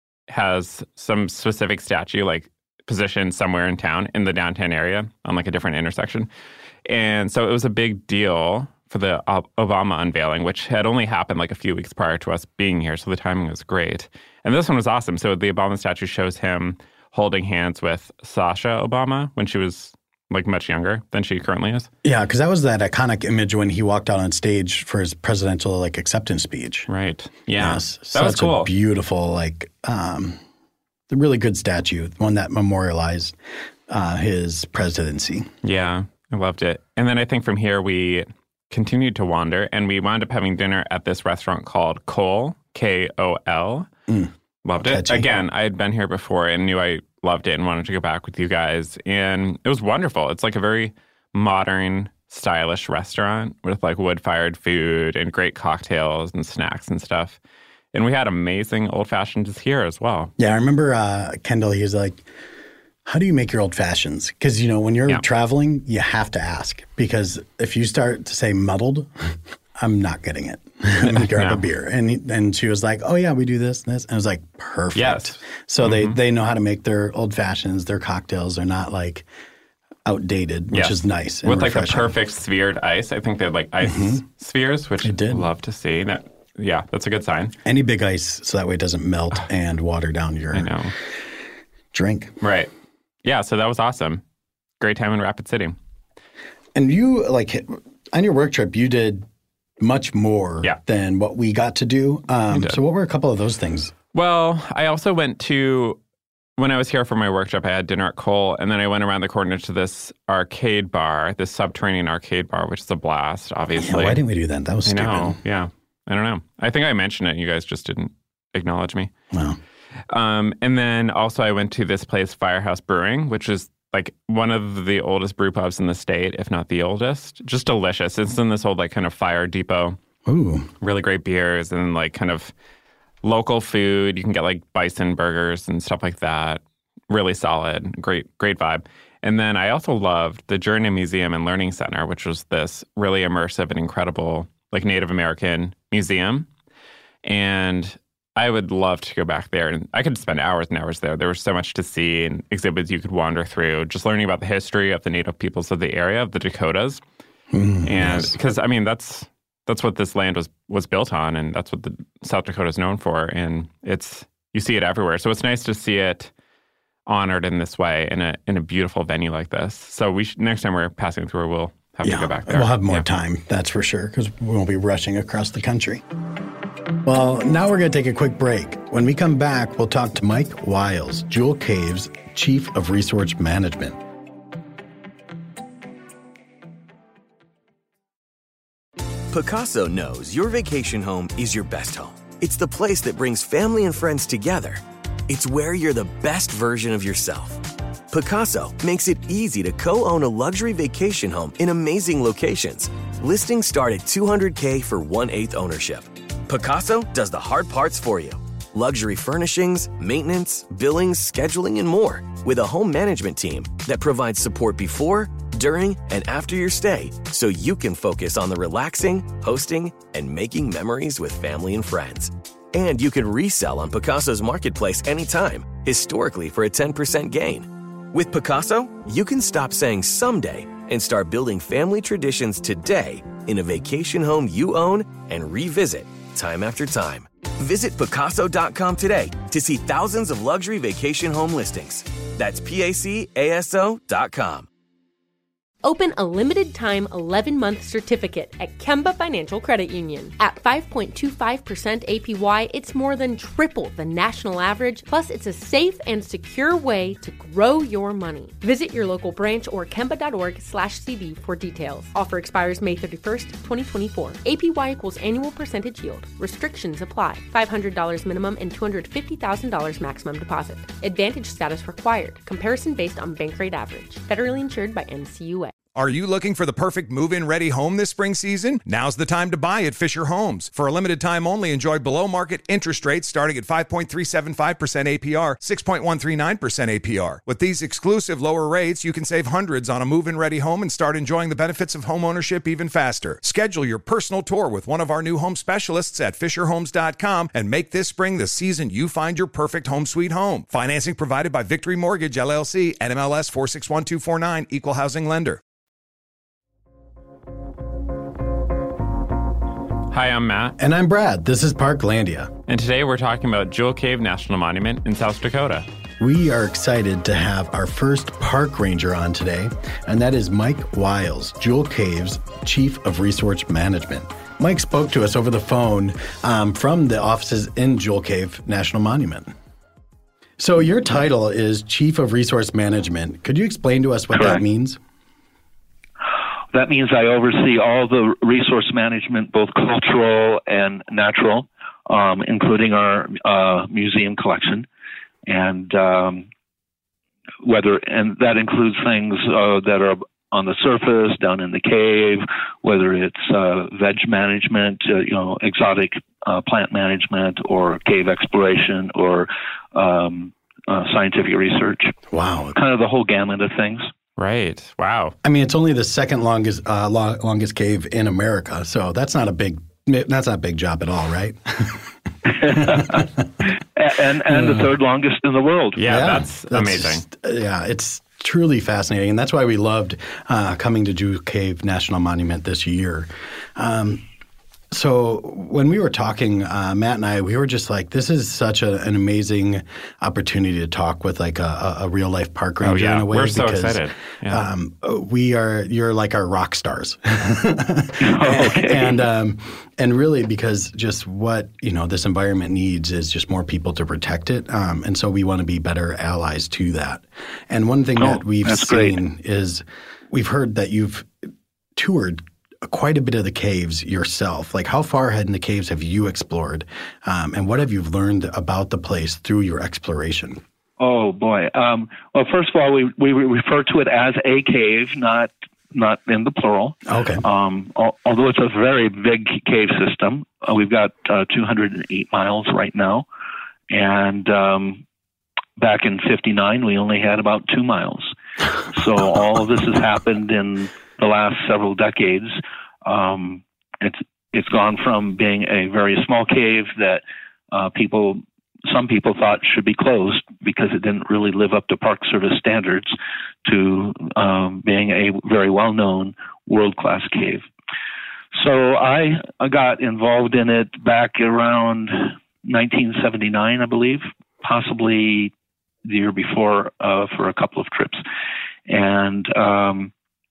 has some specific statue, like positioned somewhere in town, in the downtown area, on like a different intersection. And so it was a big deal for the Obama unveiling, which had only happened like a few weeks prior to us being here. So the timing was great. And this one was awesome. So the Obama statue shows him holding hands with Sasha Obama when she was like much younger than she currently is. Yeah, because that was that iconic image when he walked out on stage for his presidential like acceptance speech. Right. Yeah. Yes. That Such was cool. A beautiful, like, um, a really good statue, one that memorialized uh, his presidency. Yeah, I loved it. And then I think from here we continued to wander, and we wound up having dinner at this restaurant called Cole, K O L. Mm. Loved it. Catchy. Again, I had been here before and knew I loved it and wanted to go back with you guys. And it was wonderful. It's like a very modern, stylish restaurant with like wood-fired food and great cocktails and snacks and stuff. And we had amazing old-fashions here as well. Yeah, I remember uh, Kendall, he was like, how do you make your old-fashions? Because, you know, when you're yeah. traveling, you have to ask. Because if you start to say muddled, I'm not getting it. Let me grab no. a beer. And he, and she was like, oh, yeah, we do this and this. And I was like, perfect. Yes. So mm-hmm. they, they know how to make their old fashions, their cocktails. They're not like outdated, which yes. is nice. And with refreshing. like the perfect sphered ice. I think they had like ice mm-hmm. spheres, which I'd love to see. That, yeah, that's a good sign. Any big ice so that way it doesn't melt and water down your I know. drink. Right. Yeah, so that was awesome. Great time in Rapid City. And you, like, on your work trip, you did much more yeah. than what we got to do. Um, so what were a couple of those things? Well, I also went to, when I was here for my work trip, I had dinner at Cole, and then I went around the corner to this arcade bar, this subterranean arcade bar, which is a blast, obviously. Yeah, why didn't we do that? That was stupid. I know, yeah. I don't know. I think I mentioned it, and you guys just didn't acknowledge me. Wow. Um, and then also I went to this place, Firehouse Brewing, which is like one of the oldest brew pubs in the state, if not the oldest. Just delicious. It's in this old like kind of fire depot. Ooh. Really great beers and like kind of local food. You can get like bison burgers and stuff like that. Really solid. Great, great vibe. And then I also loved the Journey Museum and Learning Center, which was this really immersive and incredible like Native American museum. And I would love to go back there. And I could spend hours and hours there. There was so much to see and exhibits you could wander through, just learning about the history of the Native peoples of the area, of the Dakotas. Mm, and because, yes. I mean, that's that's what this land was, was built on, and that's what the South Dakota is known for. And it's you see it everywhere. So it's nice to see it honored in this way in a in a beautiful venue like this. So we should, next time we're passing through, we'll have yeah, to go back there. We'll have more yeah. time, that's for sure, because we won't be rushing across the country. Well, now we're going to take a quick break. When we come back, we'll talk to Mike Wiles, Jewel Cave's Chief of Resource Management. Pacaso knows your vacation home is your best home. It's the place that brings family and friends together. It's where you're the best version of yourself. Pacaso makes it easy to co-own a luxury vacation home in amazing locations. Listings start at two hundred thousand dollars for one-eighth ownership. Pacaso does the hard parts for you. Luxury furnishings, maintenance, billings, scheduling, and more. With a home management team that provides support before, during, and after your stay, so you can focus on the relaxing, hosting, and making memories with family and friends. And you can resell on Pacaso's marketplace anytime, historically for a ten percent gain. With Pacaso, you can stop saying someday and start building family traditions today in a vacation home you own and revisit time after time. Visit Pacaso dot com today to see thousands of luxury vacation home listings. That's P A C A S O dot com. Open a limited-time eleven-month certificate at Kemba Financial Credit Union. At five point two five percent A P Y, it's more than triple the national average, plus it's a safe and secure way to grow your money. Visit your local branch or kemba.org slash CD for details. Offer expires May thirty-first, twenty twenty-four. A P Y equals annual percentage yield. Restrictions apply. five hundred dollars minimum and two hundred fifty thousand dollars maximum deposit. Advantage status required. Comparison based on bank rate average. Federally insured by N C U A. Are you looking for the perfect move-in ready home this spring season? Now's the time to buy at Fisher Homes. For a limited time only, enjoy below-market interest rates starting at five point three seven five percent A P R, six point one three nine percent A P R. With these exclusive lower rates, you can save hundreds on a move-in ready home and start enjoying the benefits of home ownership even faster. Schedule your personal tour with one of our new home specialists at Fisher Homes dot com and make this spring the season you find your perfect home sweet home. Financing provided by Victory Mortgage, L L C, N M L S four six one two four nine, Equal Housing Lender. Hi, I'm Matt. And I'm Brad. This is Parklandia. And today we're talking about Jewel Cave National Monument in South Dakota. We are excited to have our first park ranger on today, and that is Mike Wiles, Jewel Cave's Chief of Resource Management. Mike spoke to us over the phone um, from the offices in Jewel Cave National Monument. So your title is Chief of Resource Management. Could you explain to us what Correct. that means? That means I oversee all the resource management, both cultural and natural, um, including our uh, museum collection, and um, whether and that includes things uh, that are on the surface, down in the cave, whether it's uh, veg management, uh, you know, exotic uh, plant management, or cave exploration, or um, uh, scientific research. Wow, kind of the whole gamut of things. Right. Wow. I mean, it's only the second longest uh, lo- longest cave in America, so that's not a big that's not a big job at all, right? and and the third longest in the world. Yeah, yeah that's, that's amazing. Yeah, it's truly fascinating, and that's why we loved uh, coming to Jewel Cave National Monument this year. Um, So when we were talking, uh, Matt and I, we were just like, this is such a, an amazing opportunity to talk with like a, a real life park ranger oh, yeah. in a way. We're so because, excited. Yeah. Um, we are, you're like our rock stars. Okay. and, um, and really because just what, you know, this environment needs is just more people to protect it. Um, and so we want to be better allies to that. And one thing oh, that we've seen great. is we've heard that you've toured quite a bit of the caves yourself. Like how far ahead in the caves have you explored? Um, and what have you learned about the place through your exploration? Oh, boy. Um, well, first of all, we, we refer to it as a cave, not not in the plural. Okay. Um, al- although it's a very big cave system, uh, we've got uh, two hundred eight miles right now, and um, back in fifty-nine we only had about two miles. So all of this has happened in the last several decades. Um, it's it's gone from being a very small cave that uh, people. Some people thought should be closed because it didn't really live up to Park Service standards, to um, being a very well-known world-class cave. So I got involved in it back around nineteen seventy-nine, I believe, possibly the year before, uh, for a couple of trips. And um,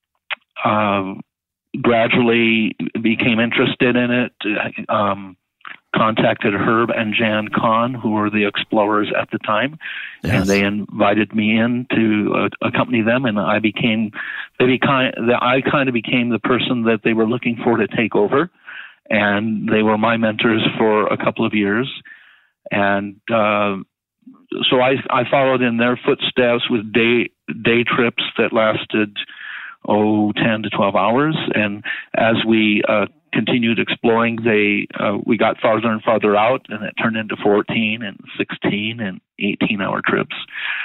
uh, gradually became interested in it. Um, contacted Herb and Jan Kahn, who were the explorers at the time, yes. and they invited me in to uh, accompany them, and I became, they became, I kind of became the person that they were looking for to take over, and they were my mentors for a couple of years, and uh, so I, I followed in their footsteps with day day trips that lasted, oh, ten to twelve hours, and as we uh, continued exploring, they uh, we got farther and farther out, and it turned into fourteen and sixteen and eighteen hour trips.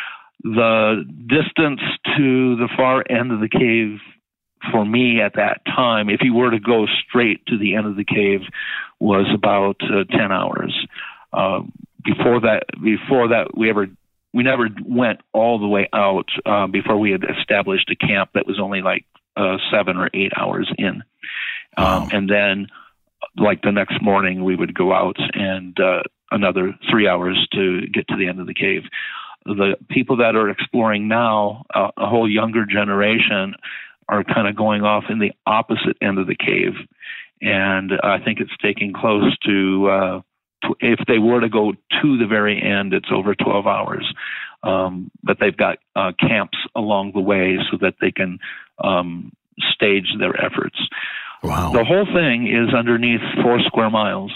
The distance to the far end of the cave for me at that time, if you were to go straight to the end of the cave, was about uh, ten hours. Uh, before that, before that, we ever we never went all the way out uh, before we had established a camp that was only like uh, seven or eight hours in. Um, and then, like the next morning, we would go out and uh, another three hours to get to the end of the cave. The people that are exploring now, uh, a whole younger generation, are kind of going off in the opposite end of the cave. And I think it's taking close to, uh, to if they were to go to the very end, it's over twelve hours. Um, but they've got uh, camps along the way so that they can um, stage their efforts. Wow. The whole thing is underneath four square miles.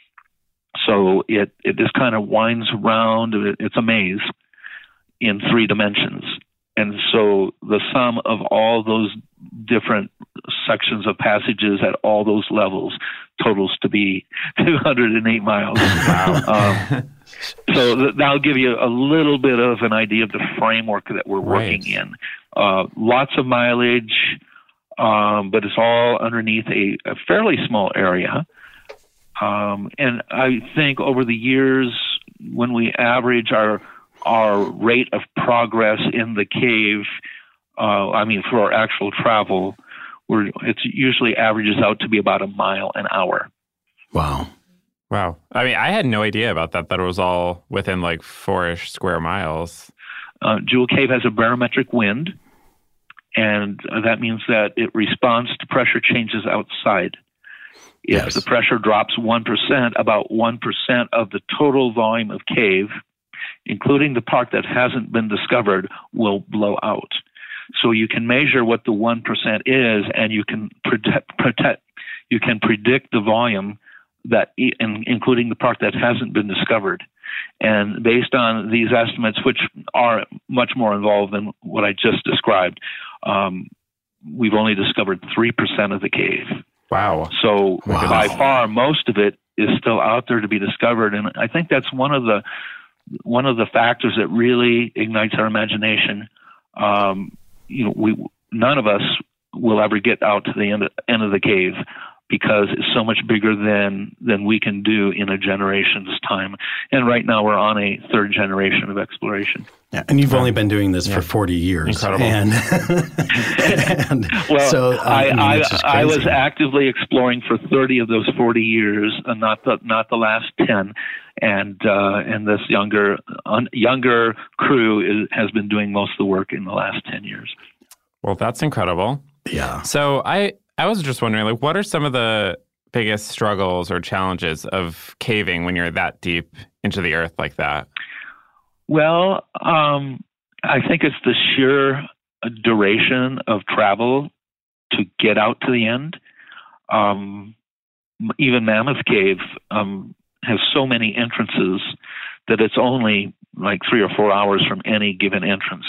So it, it just kind of winds around. It's a maze in three dimensions. And so the sum of all those different sections of passages at all those levels totals to be two hundred eight miles. Wow. um, so th- that'll give you a little bit of an idea of the framework that we're working right. in. Uh, lots of mileage. Um, but it's all underneath a, a fairly small area. Um, and I think over the years, when we average our our rate of progress in the cave, uh, I mean, for our actual travel, we're, it usually averages out to be about a mile an hour. Wow. Wow. I mean, I had no idea about that, that it was all within like four-ish square miles. Uh, Jewel Cave has a barometric wind. And that means that it responds to pressure changes outside. If yes. the pressure drops one percent, about one percent of the total volume of cave, including the part that hasn't been discovered, will blow out. So you can measure what the one percent is, and you can protect, protect, you can predict the volume, that, in, including the part that hasn't been discovered. And based on these estimates, which are much more involved than what I just described, um, we've only discovered three percent of the cave. Wow. So wow. by far, most of it is still out there to be discovered. And I think that's one of the one of the factors that really ignites our imagination. Um, you know, we none of us will ever get out to the end of, end of the cave, because it's so much bigger than than we can do in a generation's time. And right now we're on a third generation of exploration. Yeah, and you've only been doing this yeah. for forty years. Incredible. And, and well, so, uh, I, I, mean, I, I was actively exploring for thirty of those forty years, and not the not the last ten. And uh, and this younger un, younger crew is, has been doing most of the work in the last ten years. Well, that's incredible. Yeah. So I. I was just wondering, like, what are some of the biggest struggles or challenges of caving when you're that deep into the earth like that? Well, um, I think it's the sheer duration of travel to get out to the end. Um, even Mammoth Cave um, has so many entrances that it's only like three or four hours from any given entrance to,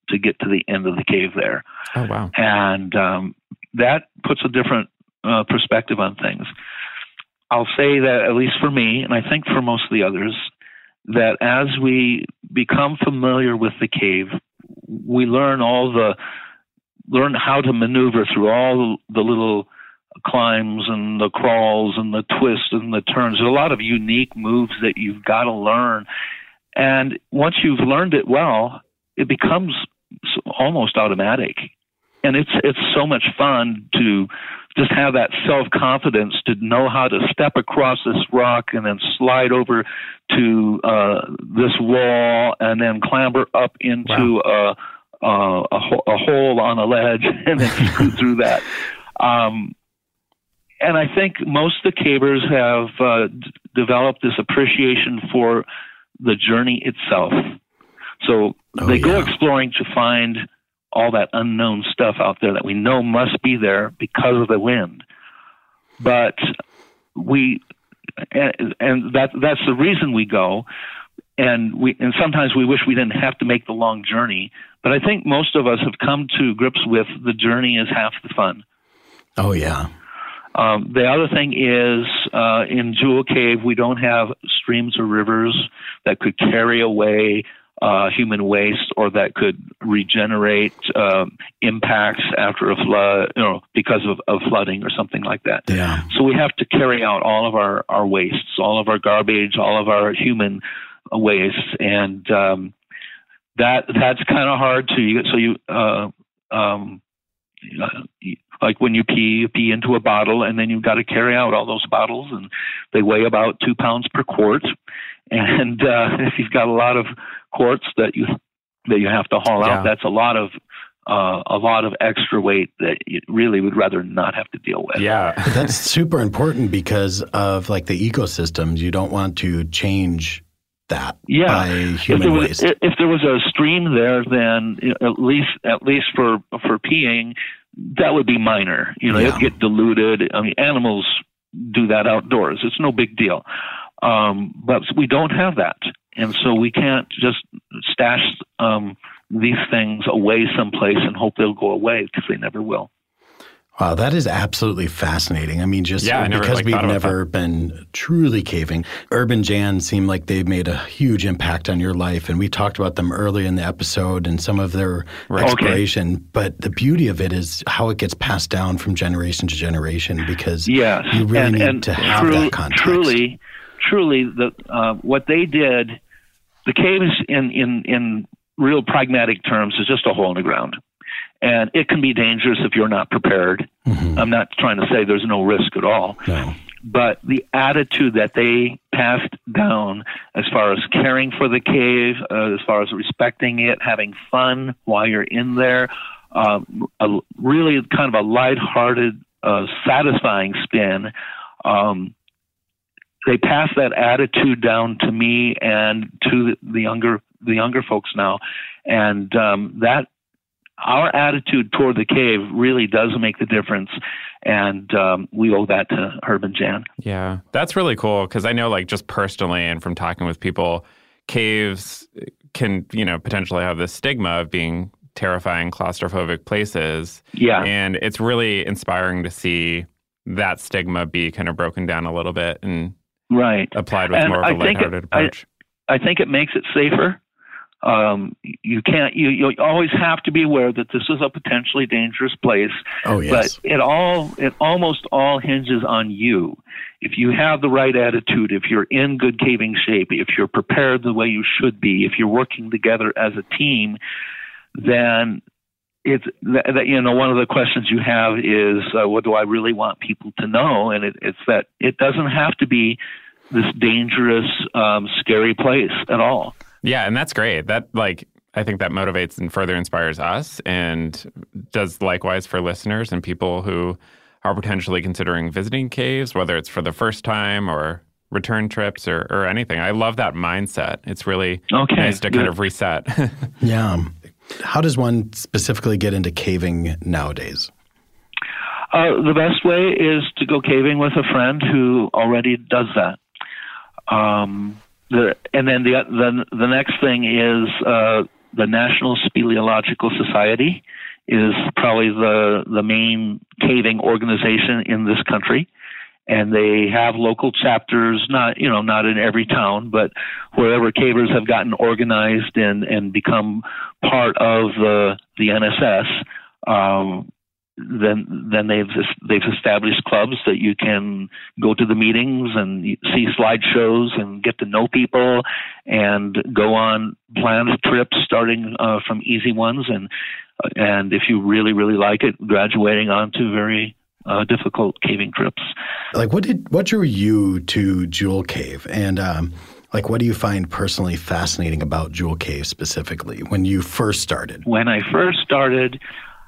to get to the end of the cave there. Oh, wow. And um, that puts a different uh, perspective on things. I'll say that, at least for me, and I think for most of the others, that as we become familiar with the cave, we learn all the learn how to maneuver through all the little climbs and the crawls and the twists and the turns. There's a lot of unique moves that you've got to learn. And once you've learned it well, it becomes almost automatic. And it's it's so much fun to just have that self-confidence to know how to step across this rock and then slide over to uh, this wall and then clamber up into wow. a, a, a, a hole on a ledge and then scoot through that. Um, and I think most of the cavers have uh, d- developed this appreciation for the journey itself. So oh, they yeah. go exploring to find all that unknown stuff out there that we know must be there because of the wind. But we, and, and that that's the reason we go. And we, and sometimes we wish we didn't have to make the long journey. But I think most of us have come to grips with the journey is half the fun. Oh, yeah. Um, the other thing is, uh, in Jewel Cave, we don't have streams or rivers that could carry away uh, human waste or that could regenerate um, impacts after a flood, you know, because of, of flooding or something like that. Yeah. So we have to carry out all of our, our wastes, all of our garbage, all of our human wastes, and um, that that's kind of hard to. So you. Uh, um, Like when you pee, you pee into a bottle, and then you've got to carry out all those bottles, and they weigh about two pounds per quart. And uh, if you've got a lot of quarts that you that you have to haul yeah. out, that's a lot of uh, a lot of extra weight that you really would rather not have to deal with. Yeah, that's super important because of like the ecosystems. You don't want to change that yeah. by human if there was, waste. If there was a stream there, then at least at least for for peeing, that would be minor. You know, yeah. it'd get diluted. I mean, animals do that outdoors. It's no big deal. Um, but we don't have that. And so we can't just stash um, these things away someplace and hope they'll go away, because they never will. Wow, that is absolutely fascinating. I mean, just yeah, never, because like, we've never that. been truly caving. Urban Jan seem like they've made a huge impact on your life, and we talked about them early in the episode and some of their right. exploration. Okay. But the beauty of it is how it gets passed down from generation to generation, because yes. you really and, need and to have true, that context. Truly, truly, the uh, what they did, the caves in, in, in real pragmatic terms is just a hole in the ground. And it can be dangerous if you're not prepared. Mm-hmm. I'm not trying to say there's no risk at all. No. But the attitude that they passed down as far as caring for the cave, uh, as far as respecting it, having fun while you're in there, um, a, really kind of a lighthearted, uh, satisfying spin. Um, they passed that attitude down to me and to the younger the younger folks now. And um, that our attitude toward the cave really does make the difference, and um, we owe that to Herb and Jan. Yeah, that's really cool, because I know, like, just personally and from talking with people, caves can, you know, potentially have this stigma of being terrifying, claustrophobic places. Yeah. And it's really inspiring to see that stigma be kind of broken down a little bit and right. applied with and more of a I think lighthearted it, approach. I, I think it makes it safer. Um, you can't, you, you always have to be aware that this is a potentially dangerous place. Oh, yes. But it all, it almost all hinges on you. If you have the right attitude, if you're in good caving shape, if you're prepared the way you should be, if you're working together as a team, then it's, that, you know, one of the questions you have is, uh, what do I really want people to know? And it, it's that it doesn't have to be this dangerous, um, scary place at all. Yeah, and that's great. That, like, I think that motivates and further inspires us, and does likewise for listeners and people who are potentially considering visiting caves, whether it's for the first time or return trips or, or anything. I love that mindset. It's really okay, nice to good. kind of reset. Yeah. How does one specifically get into caving nowadays? Uh, the best way is to go caving with a friend who already does that. Um The, and then the, the the next thing is uh, the National Speleological Society is probably the the main caving organization in this country. And they have local chapters, not, you know, not in every town, but wherever cavers have gotten organized and, and become part of the, the N S S, um, then, then they've, they've established clubs that you can go to the meetings and see slideshows and get to know people and go on planned trips starting uh, from easy ones. And, and if you really, really like it, graduating on to very Uh, difficult caving trips. Like, what did what drew you to Jewel Cave, and um, like, what do you find personally fascinating about Jewel Cave specifically when you first started? When I first started,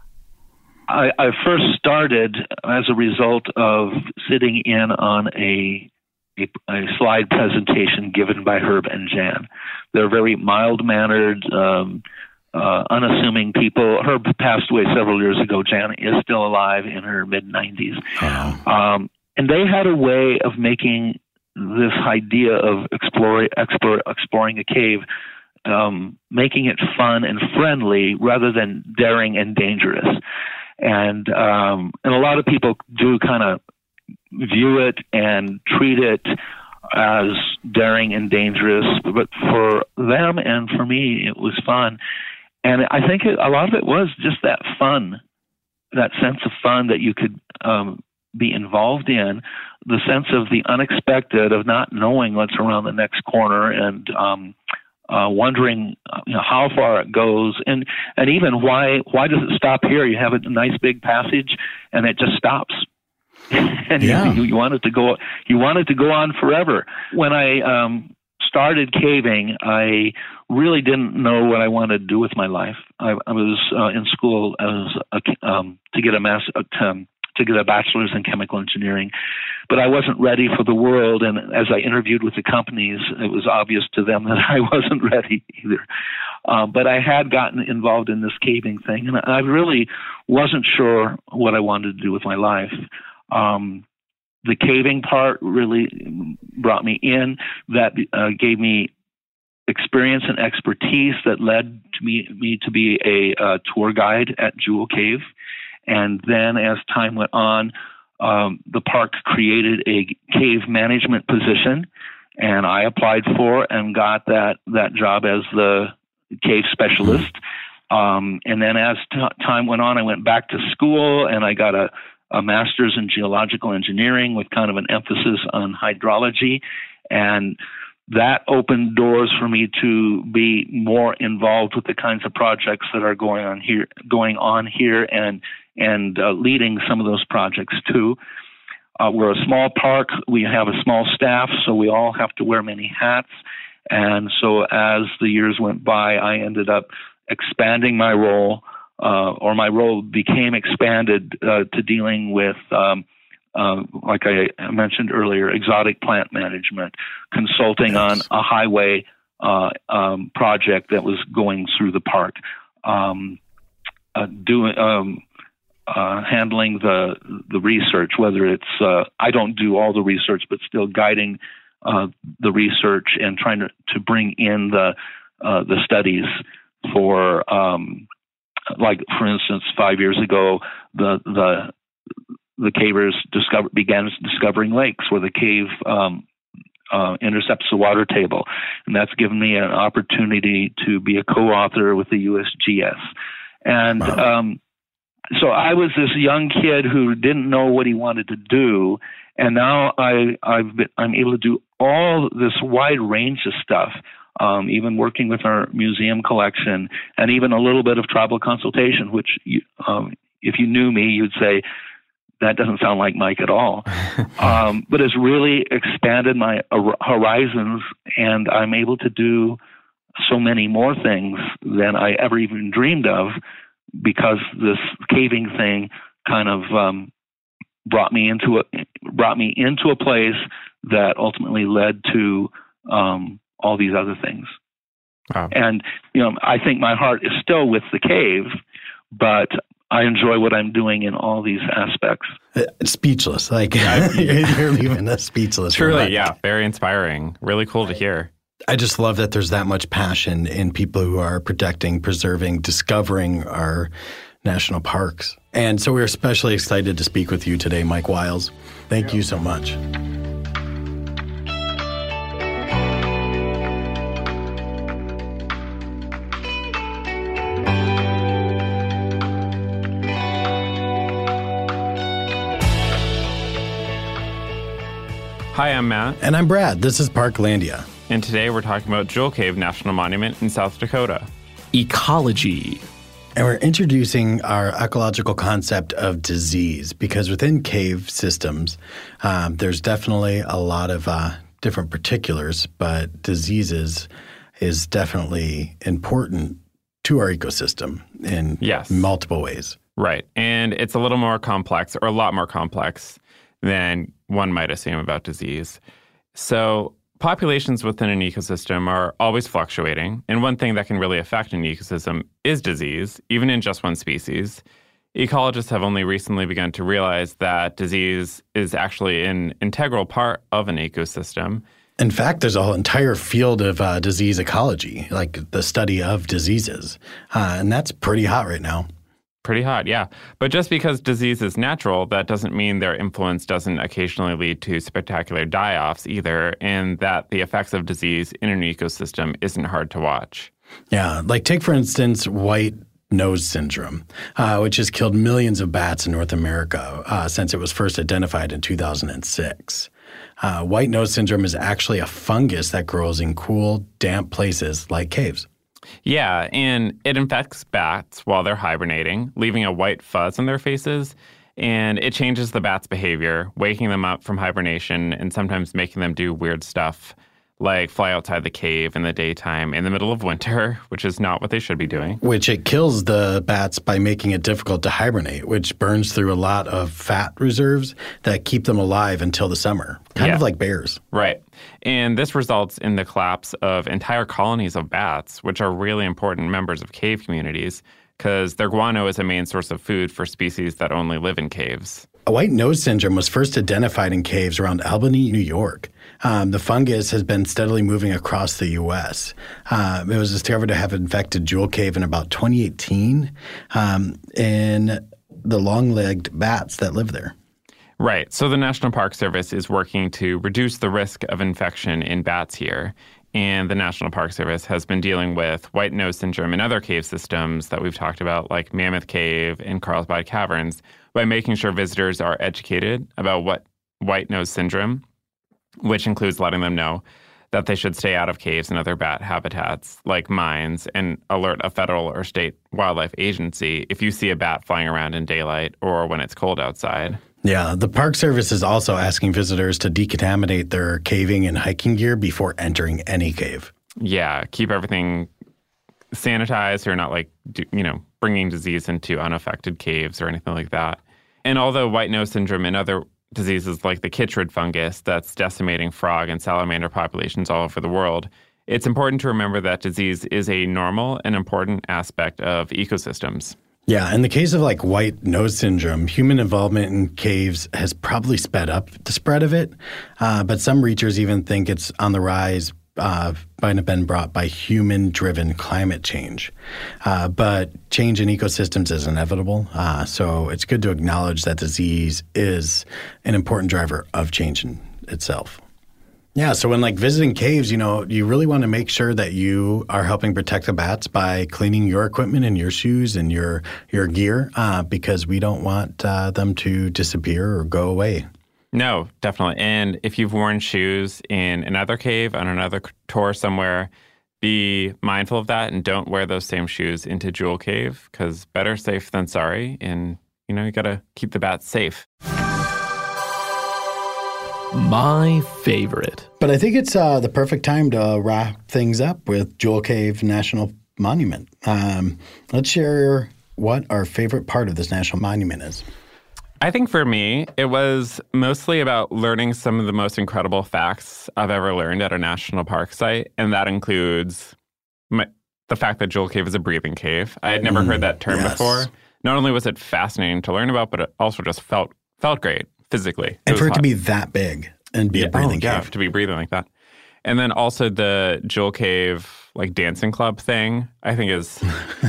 I, I first started as a result of sitting in on a, a a slide presentation given by Herb and Jan. They're very mild-mannered, Um, Uh, unassuming people. Herb passed away several years ago. Jan is still alive in her mid-nineties. Oh. Um, and they had a way of making this idea of explore, explore, exploring a cave, um, making it fun and friendly rather than daring and dangerous. And, um, and a lot of people do kind of view it and treat it as daring and dangerous. But for them and for me, it was fun. And I think it, a lot of it was just that fun, that sense of fun that you could um, be involved in, the sense of the unexpected, of not knowing what's around the next corner, and um, uh, wondering, you know, how far it goes, and and even why why does it stop here? You have a nice big passage, and it just stops. and yeah. you, you want it to go you want it to go on forever. When I um, started caving, I really didn't know what I wanted to do with my life. I, I was uh, in school as a, um, to get a master, um, to get a bachelor's in chemical engineering, but I wasn't ready for the world. And as I interviewed with the companies, it was obvious to them that I wasn't ready either. Um, but I had gotten involved in this caving thing, and I really wasn't sure what I wanted to do with my life. Um, the caving part really brought me in. That uh, gave me experience and expertise that led to me, me to be a uh, tour guide at Jewel Cave. And then as time went on, um, the park created a cave management position, and I applied for and got that, that job as the cave specialist. Um, and then as t- time went on, I went back to school and I got a, a master's in geological engineering with kind of an emphasis on hydrology. And that opened doors for me to be more involved with the kinds of projects that are going on here, going on here, and and uh, leading some of those projects too. Uh, we're a small park. We have a small staff, so we all have to wear many hats. And so as the years went by, I ended up expanding my role, uh, or my role became expanded uh, to dealing with um, Uh, like I mentioned earlier, exotic plant management, consulting yes. on a highway uh, um, project that was going through the park, um, uh, doing um, uh, handling the the research. Whether it's uh, I don't do all the research, but still guiding uh, the research and trying to, to bring in the uh, the studies for, um, like for instance, five years ago, the the the cavers discover, began discovering lakes where the cave um, uh, intercepts the water table. And that's given me an opportunity to be a co-author with the U S G S. And wow. um, so I was this young kid who didn't know what he wanted to do. And now I, I've been, I'm able to do all this wide range of stuff, um, even working with our museum collection, and even a little bit of tribal consultation, which you, um, if you knew me, you'd say, that doesn't sound like Mike at all. um, but it's really expanded my horizons, and I'm able to do so many more things than I ever even dreamed of, because this caving thing kind of um, brought me into a brought me into a place that ultimately led to um, all these other things. Wow. And you know, I think my heart is still with the cave, but I enjoy what I'm doing in all these aspects. Uh, speechless. Like, you're leaving us speechless. Truly, yeah. Very inspiring. Really cool to hear. I just love that there's that much passion in people who are protecting, preserving, discovering our national parks. And so we're especially excited to speak with you today, Mike Wiles. Thank you so much. Hi, I'm Matt. And I'm Brad. This is Parklandia. And today we're talking about Jewel Cave National Monument in South Dakota. Ecology. And we're introducing our ecological concept of disease because within cave systems, um, there's definitely a lot of uh, different particulars, but diseases is definitely important to our ecosystem in yes. multiple ways. Right. And it's a little more complex, or a lot more complex than one might assume about disease. So populations within an ecosystem are always fluctuating, and one thing that can really affect an ecosystem is disease, even in just one species. Ecologists have only recently begun to realize that disease is actually an integral part of an ecosystem. In fact, there's a whole entire field of uh, disease ecology, like the study of diseases, uh, and that's pretty hot right now. Pretty hot, yeah. But just because disease is natural, that doesn't mean their influence doesn't occasionally lead to spectacular die-offs either, and that the effects of disease in an ecosystem isn't hard to watch. Yeah, like take, for instance, white nose syndrome, uh, which has killed millions of bats in North America uh, since it was first identified in two thousand six. Uh, white nose syndrome is actually a fungus that grows in cool, damp places like caves. Yeah, and it infects bats while they're hibernating, leaving a white fuzz on their faces, and it changes the bats' behavior, waking them up from hibernation and sometimes making them do weird stuff, like fly outside the cave in the daytime in the middle of winter, which is not what they should be doing. Which it kills the bats by making it difficult to hibernate, which burns through a lot of fat reserves that keep them alive until the summer, kind yeah. of like bears. Right. And this results in the collapse of entire colonies of bats, which are really important members of cave communities, because their guano is a main source of food for species that only live in caves. A white nose syndrome was first identified in caves around Albany, New York. Um, the fungus has been steadily moving across the U S. Uh, it was discovered to have infected Jewel Cave in about twenty eighteen um, in the long-legged bats that live there. Right. So the National Park Service is working to reduce the risk of infection in bats here. And the National Park Service has been dealing with white nose syndrome in other cave systems that we've talked about, like Mammoth Cave and Carlsbad Caverns, by making sure visitors are educated about what white nose syndrome, which includes letting them know that they should stay out of caves and other bat habitats like mines, and alert a federal or state wildlife agency if you see a bat flying around in daylight or when it's cold outside. Yeah, the Park Service is also asking visitors to decontaminate their caving and hiking gear before entering any cave. Yeah, keep everything sanitized. So you're not like, you know, bringing disease into unaffected caves or anything like that. And although white nose syndrome and other diseases like the chytrid fungus that's decimating frog and salamander populations all over the world, it's important to remember that disease is a normal and important aspect of ecosystems. Yeah, in the case of like white nose syndrome, human involvement in caves has probably sped up the spread of it, uh, but some researchers even think it's on the rise, uh, might have been brought by human-driven climate change. Uh, but change in ecosystems is inevitable, uh, so it's good to acknowledge that disease is an important driver of change in itself. Yeah, so when like visiting caves, you know, you really want to make sure that you are helping protect the bats by cleaning your equipment and your shoes and your your gear, uh, because we don't want uh, them to disappear or go away. No, definitely. And if you've worn shoes in another cave on another tour somewhere, be mindful of that and don't wear those same shoes into Jewel Cave, because better safe than sorry. And, you know, you got to keep the bats safe. My favorite. But I think it's uh, the perfect time to wrap things up with Jewel Cave National Monument. Um, let's share what our favorite part of this national monument is. I think for me, it was mostly about learning some of the most incredible facts I've ever learned at a national park site, and that includes my, the fact that Jewel Cave is a breathing cave. I had never mm, heard that term yes. before. Not only was it fascinating to learn about, but it also just felt felt great physically. And it for it hot. to be that big and be yeah, a breathing oh, yeah, cave. to be breathing like that. And then also the Jewel Cave like dancing club thing, I think is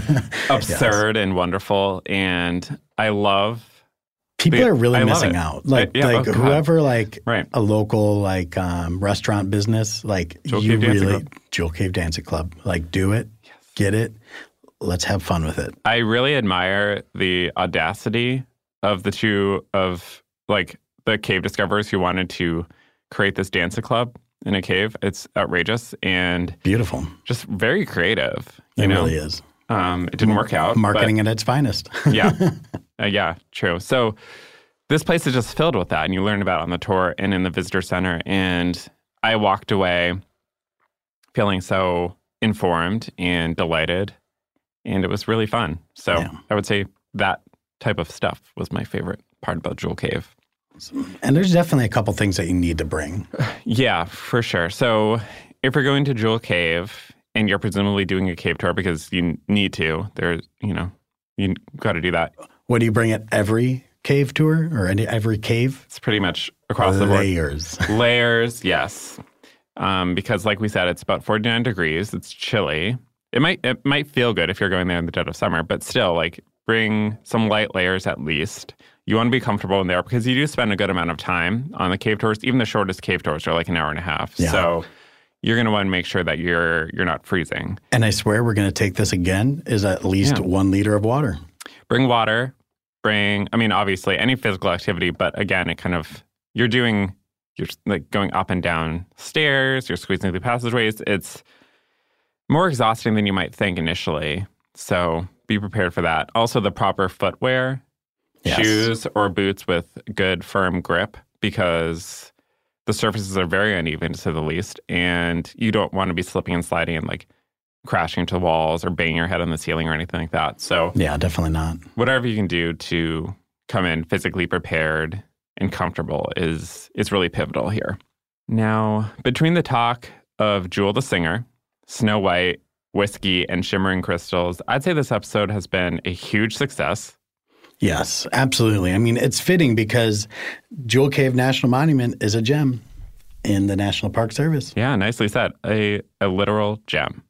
absurd yes. and wonderful. And I love People the, are really I missing out. Like, I, yeah, like oh, whoever, like right. a local, like um, restaurant business, like Jewel you Cave really, Club. Jewel Cave Dancing Club, like do it, yes. get it, let's have fun with it. I really admire the audacity of the two of like the cave discoverers who wanted to create this dancing club in a cave. It's outrageous and beautiful, just very creative. You it know? really is. Um, it didn't work out. Marketing but, at its finest. yeah. Uh, yeah, true. So this place is just filled with that, and you learn about it on the tour and in the visitor center. And I walked away feeling so informed and delighted, and it was really fun. So yeah. I would say that type of stuff was my favorite part about Jewel Cave. And there's definitely a couple things that you need to bring. Yeah, for sure. So if you're going to Jewel Cave and you're presumably doing a cave tour because you need to, there's, you know, you got to do that. What do you bring at every cave tour or any every cave? It's pretty much across the board. Layers. Layers, yes. Um, because like we said, it's about forty-nine degrees. It's chilly. It might it might feel good if you're going there in the dead of summer, but still, like, bring some light layers at least. You want to be comfortable in there because you do spend a good amount of time on the cave tours. Even the shortest cave tours are like an hour and a half. Yeah. So you're going to want to make sure that you're you're not freezing. And I swear we're going to take this again is at least yeah. one liter of water. Bring water. Bring, I mean, obviously any physical activity, but again, it kind of, you're doing, you're like going up and down stairs, you're squeezing through passageways. It's more exhausting than you might think initially. So be prepared for that. Also, the proper footwear, yes. shoes or boots with good firm grip, because the surfaces are very uneven, to say the least, and you don't want to be slipping and sliding and like crashing into walls or banging your head on the ceiling or anything like that. So yeah, definitely not. Whatever you can do to come in physically prepared and comfortable is is really pivotal here. Now, between the talk of Jewel the Singer, Snow White, whiskey, and shimmering crystals, I'd say this episode has been a huge success. Yes, absolutely. I mean, it's fitting because Jewel Cave National Monument is a gem in the National Park Service. Yeah, nicely said. A, a literal gem.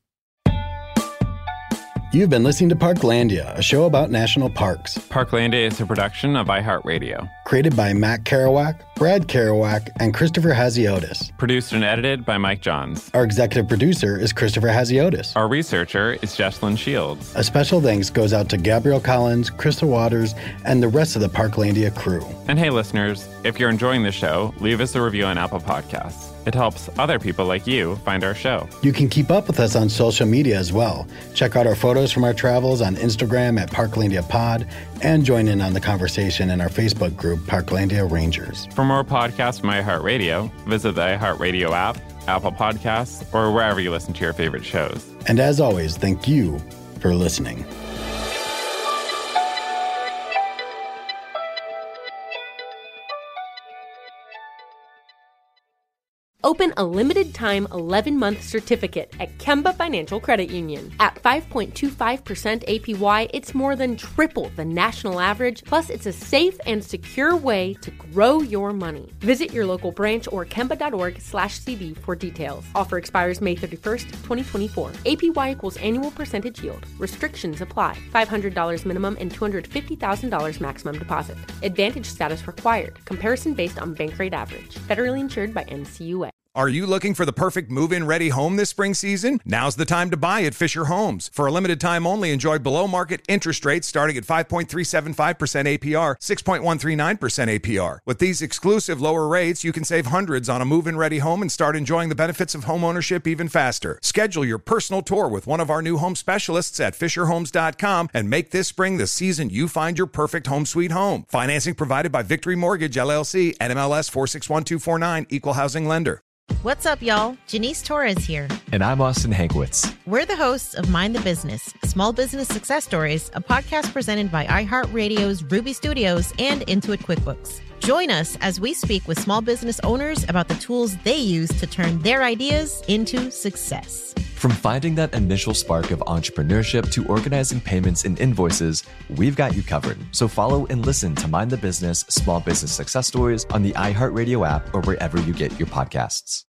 You've been listening to Parklandia, a show about national parks. Parklandia is a production of iHeartRadio. Created by Matt Kerouac, Brad Kerouac, and Christopher Haziotis. Produced and edited by Mike Johns. Our executive producer is Christopher Haziotis. Our researcher is Jesslyn Shields. A special thanks goes out to Gabrielle Collins, Crystal Waters, and the rest of the Parklandia crew. And hey, listeners, if you're enjoying the show, leave us a review on Apple Podcasts. It helps other people like you find our show. You can keep up with us on social media as well. Check out our photos from our travels on Instagram at Parklandia Pod and join in on the conversation in our Facebook group, Parklandia Rangers. For more podcasts from iHeartRadio, visit the iHeartRadio app, Apple Podcasts, or wherever you listen to your favorite shows. And as always, thank you for listening. Open a limited-time eleven-month certificate at Kemba Financial Credit Union. At five point two five percent A P Y, it's more than triple the national average, plus it's a safe and secure way to grow your money. Visit your local branch or kemba.org slash CD for details. Offer expires May thirty-first, twenty twenty-four. A P Y equals annual percentage yield. Restrictions apply. five hundred dollars minimum and two hundred fifty thousand dollars maximum deposit. Advantage status required. Comparison based on bank rate average. Federally insured by N C U A. Are you looking for the perfect move-in ready home this spring season? Now's the time to buy at Fisher Homes. For a limited time only, enjoy below-market interest rates starting at five point three seven five percent A P R, six point one three nine percent A P R. With these exclusive lower rates, you can save hundreds on a move-in ready home and start enjoying the benefits of homeownership even faster. Schedule your personal tour with one of our new home specialists at fisher homes dot com and make this spring the season you find your perfect home sweet home. Financing provided by Victory Mortgage, L L C, N M L S four six one two four nine, Equal Housing Lender. What's up, y'all? Janice Torres here. And I'm Austin Hankwitz. We're the hosts of Mind the Business, Small Business Success Stories, a podcast presented by iHeartRadio's Ruby Studios and Intuit QuickBooks. Join us as we speak with small business owners about the tools they use to turn their ideas into success. From finding that initial spark of entrepreneurship to organizing payments and invoices, we've got you covered. So follow and listen to Mind the Business, Small Business Success Stories on the iHeartRadio app or wherever you get your podcasts.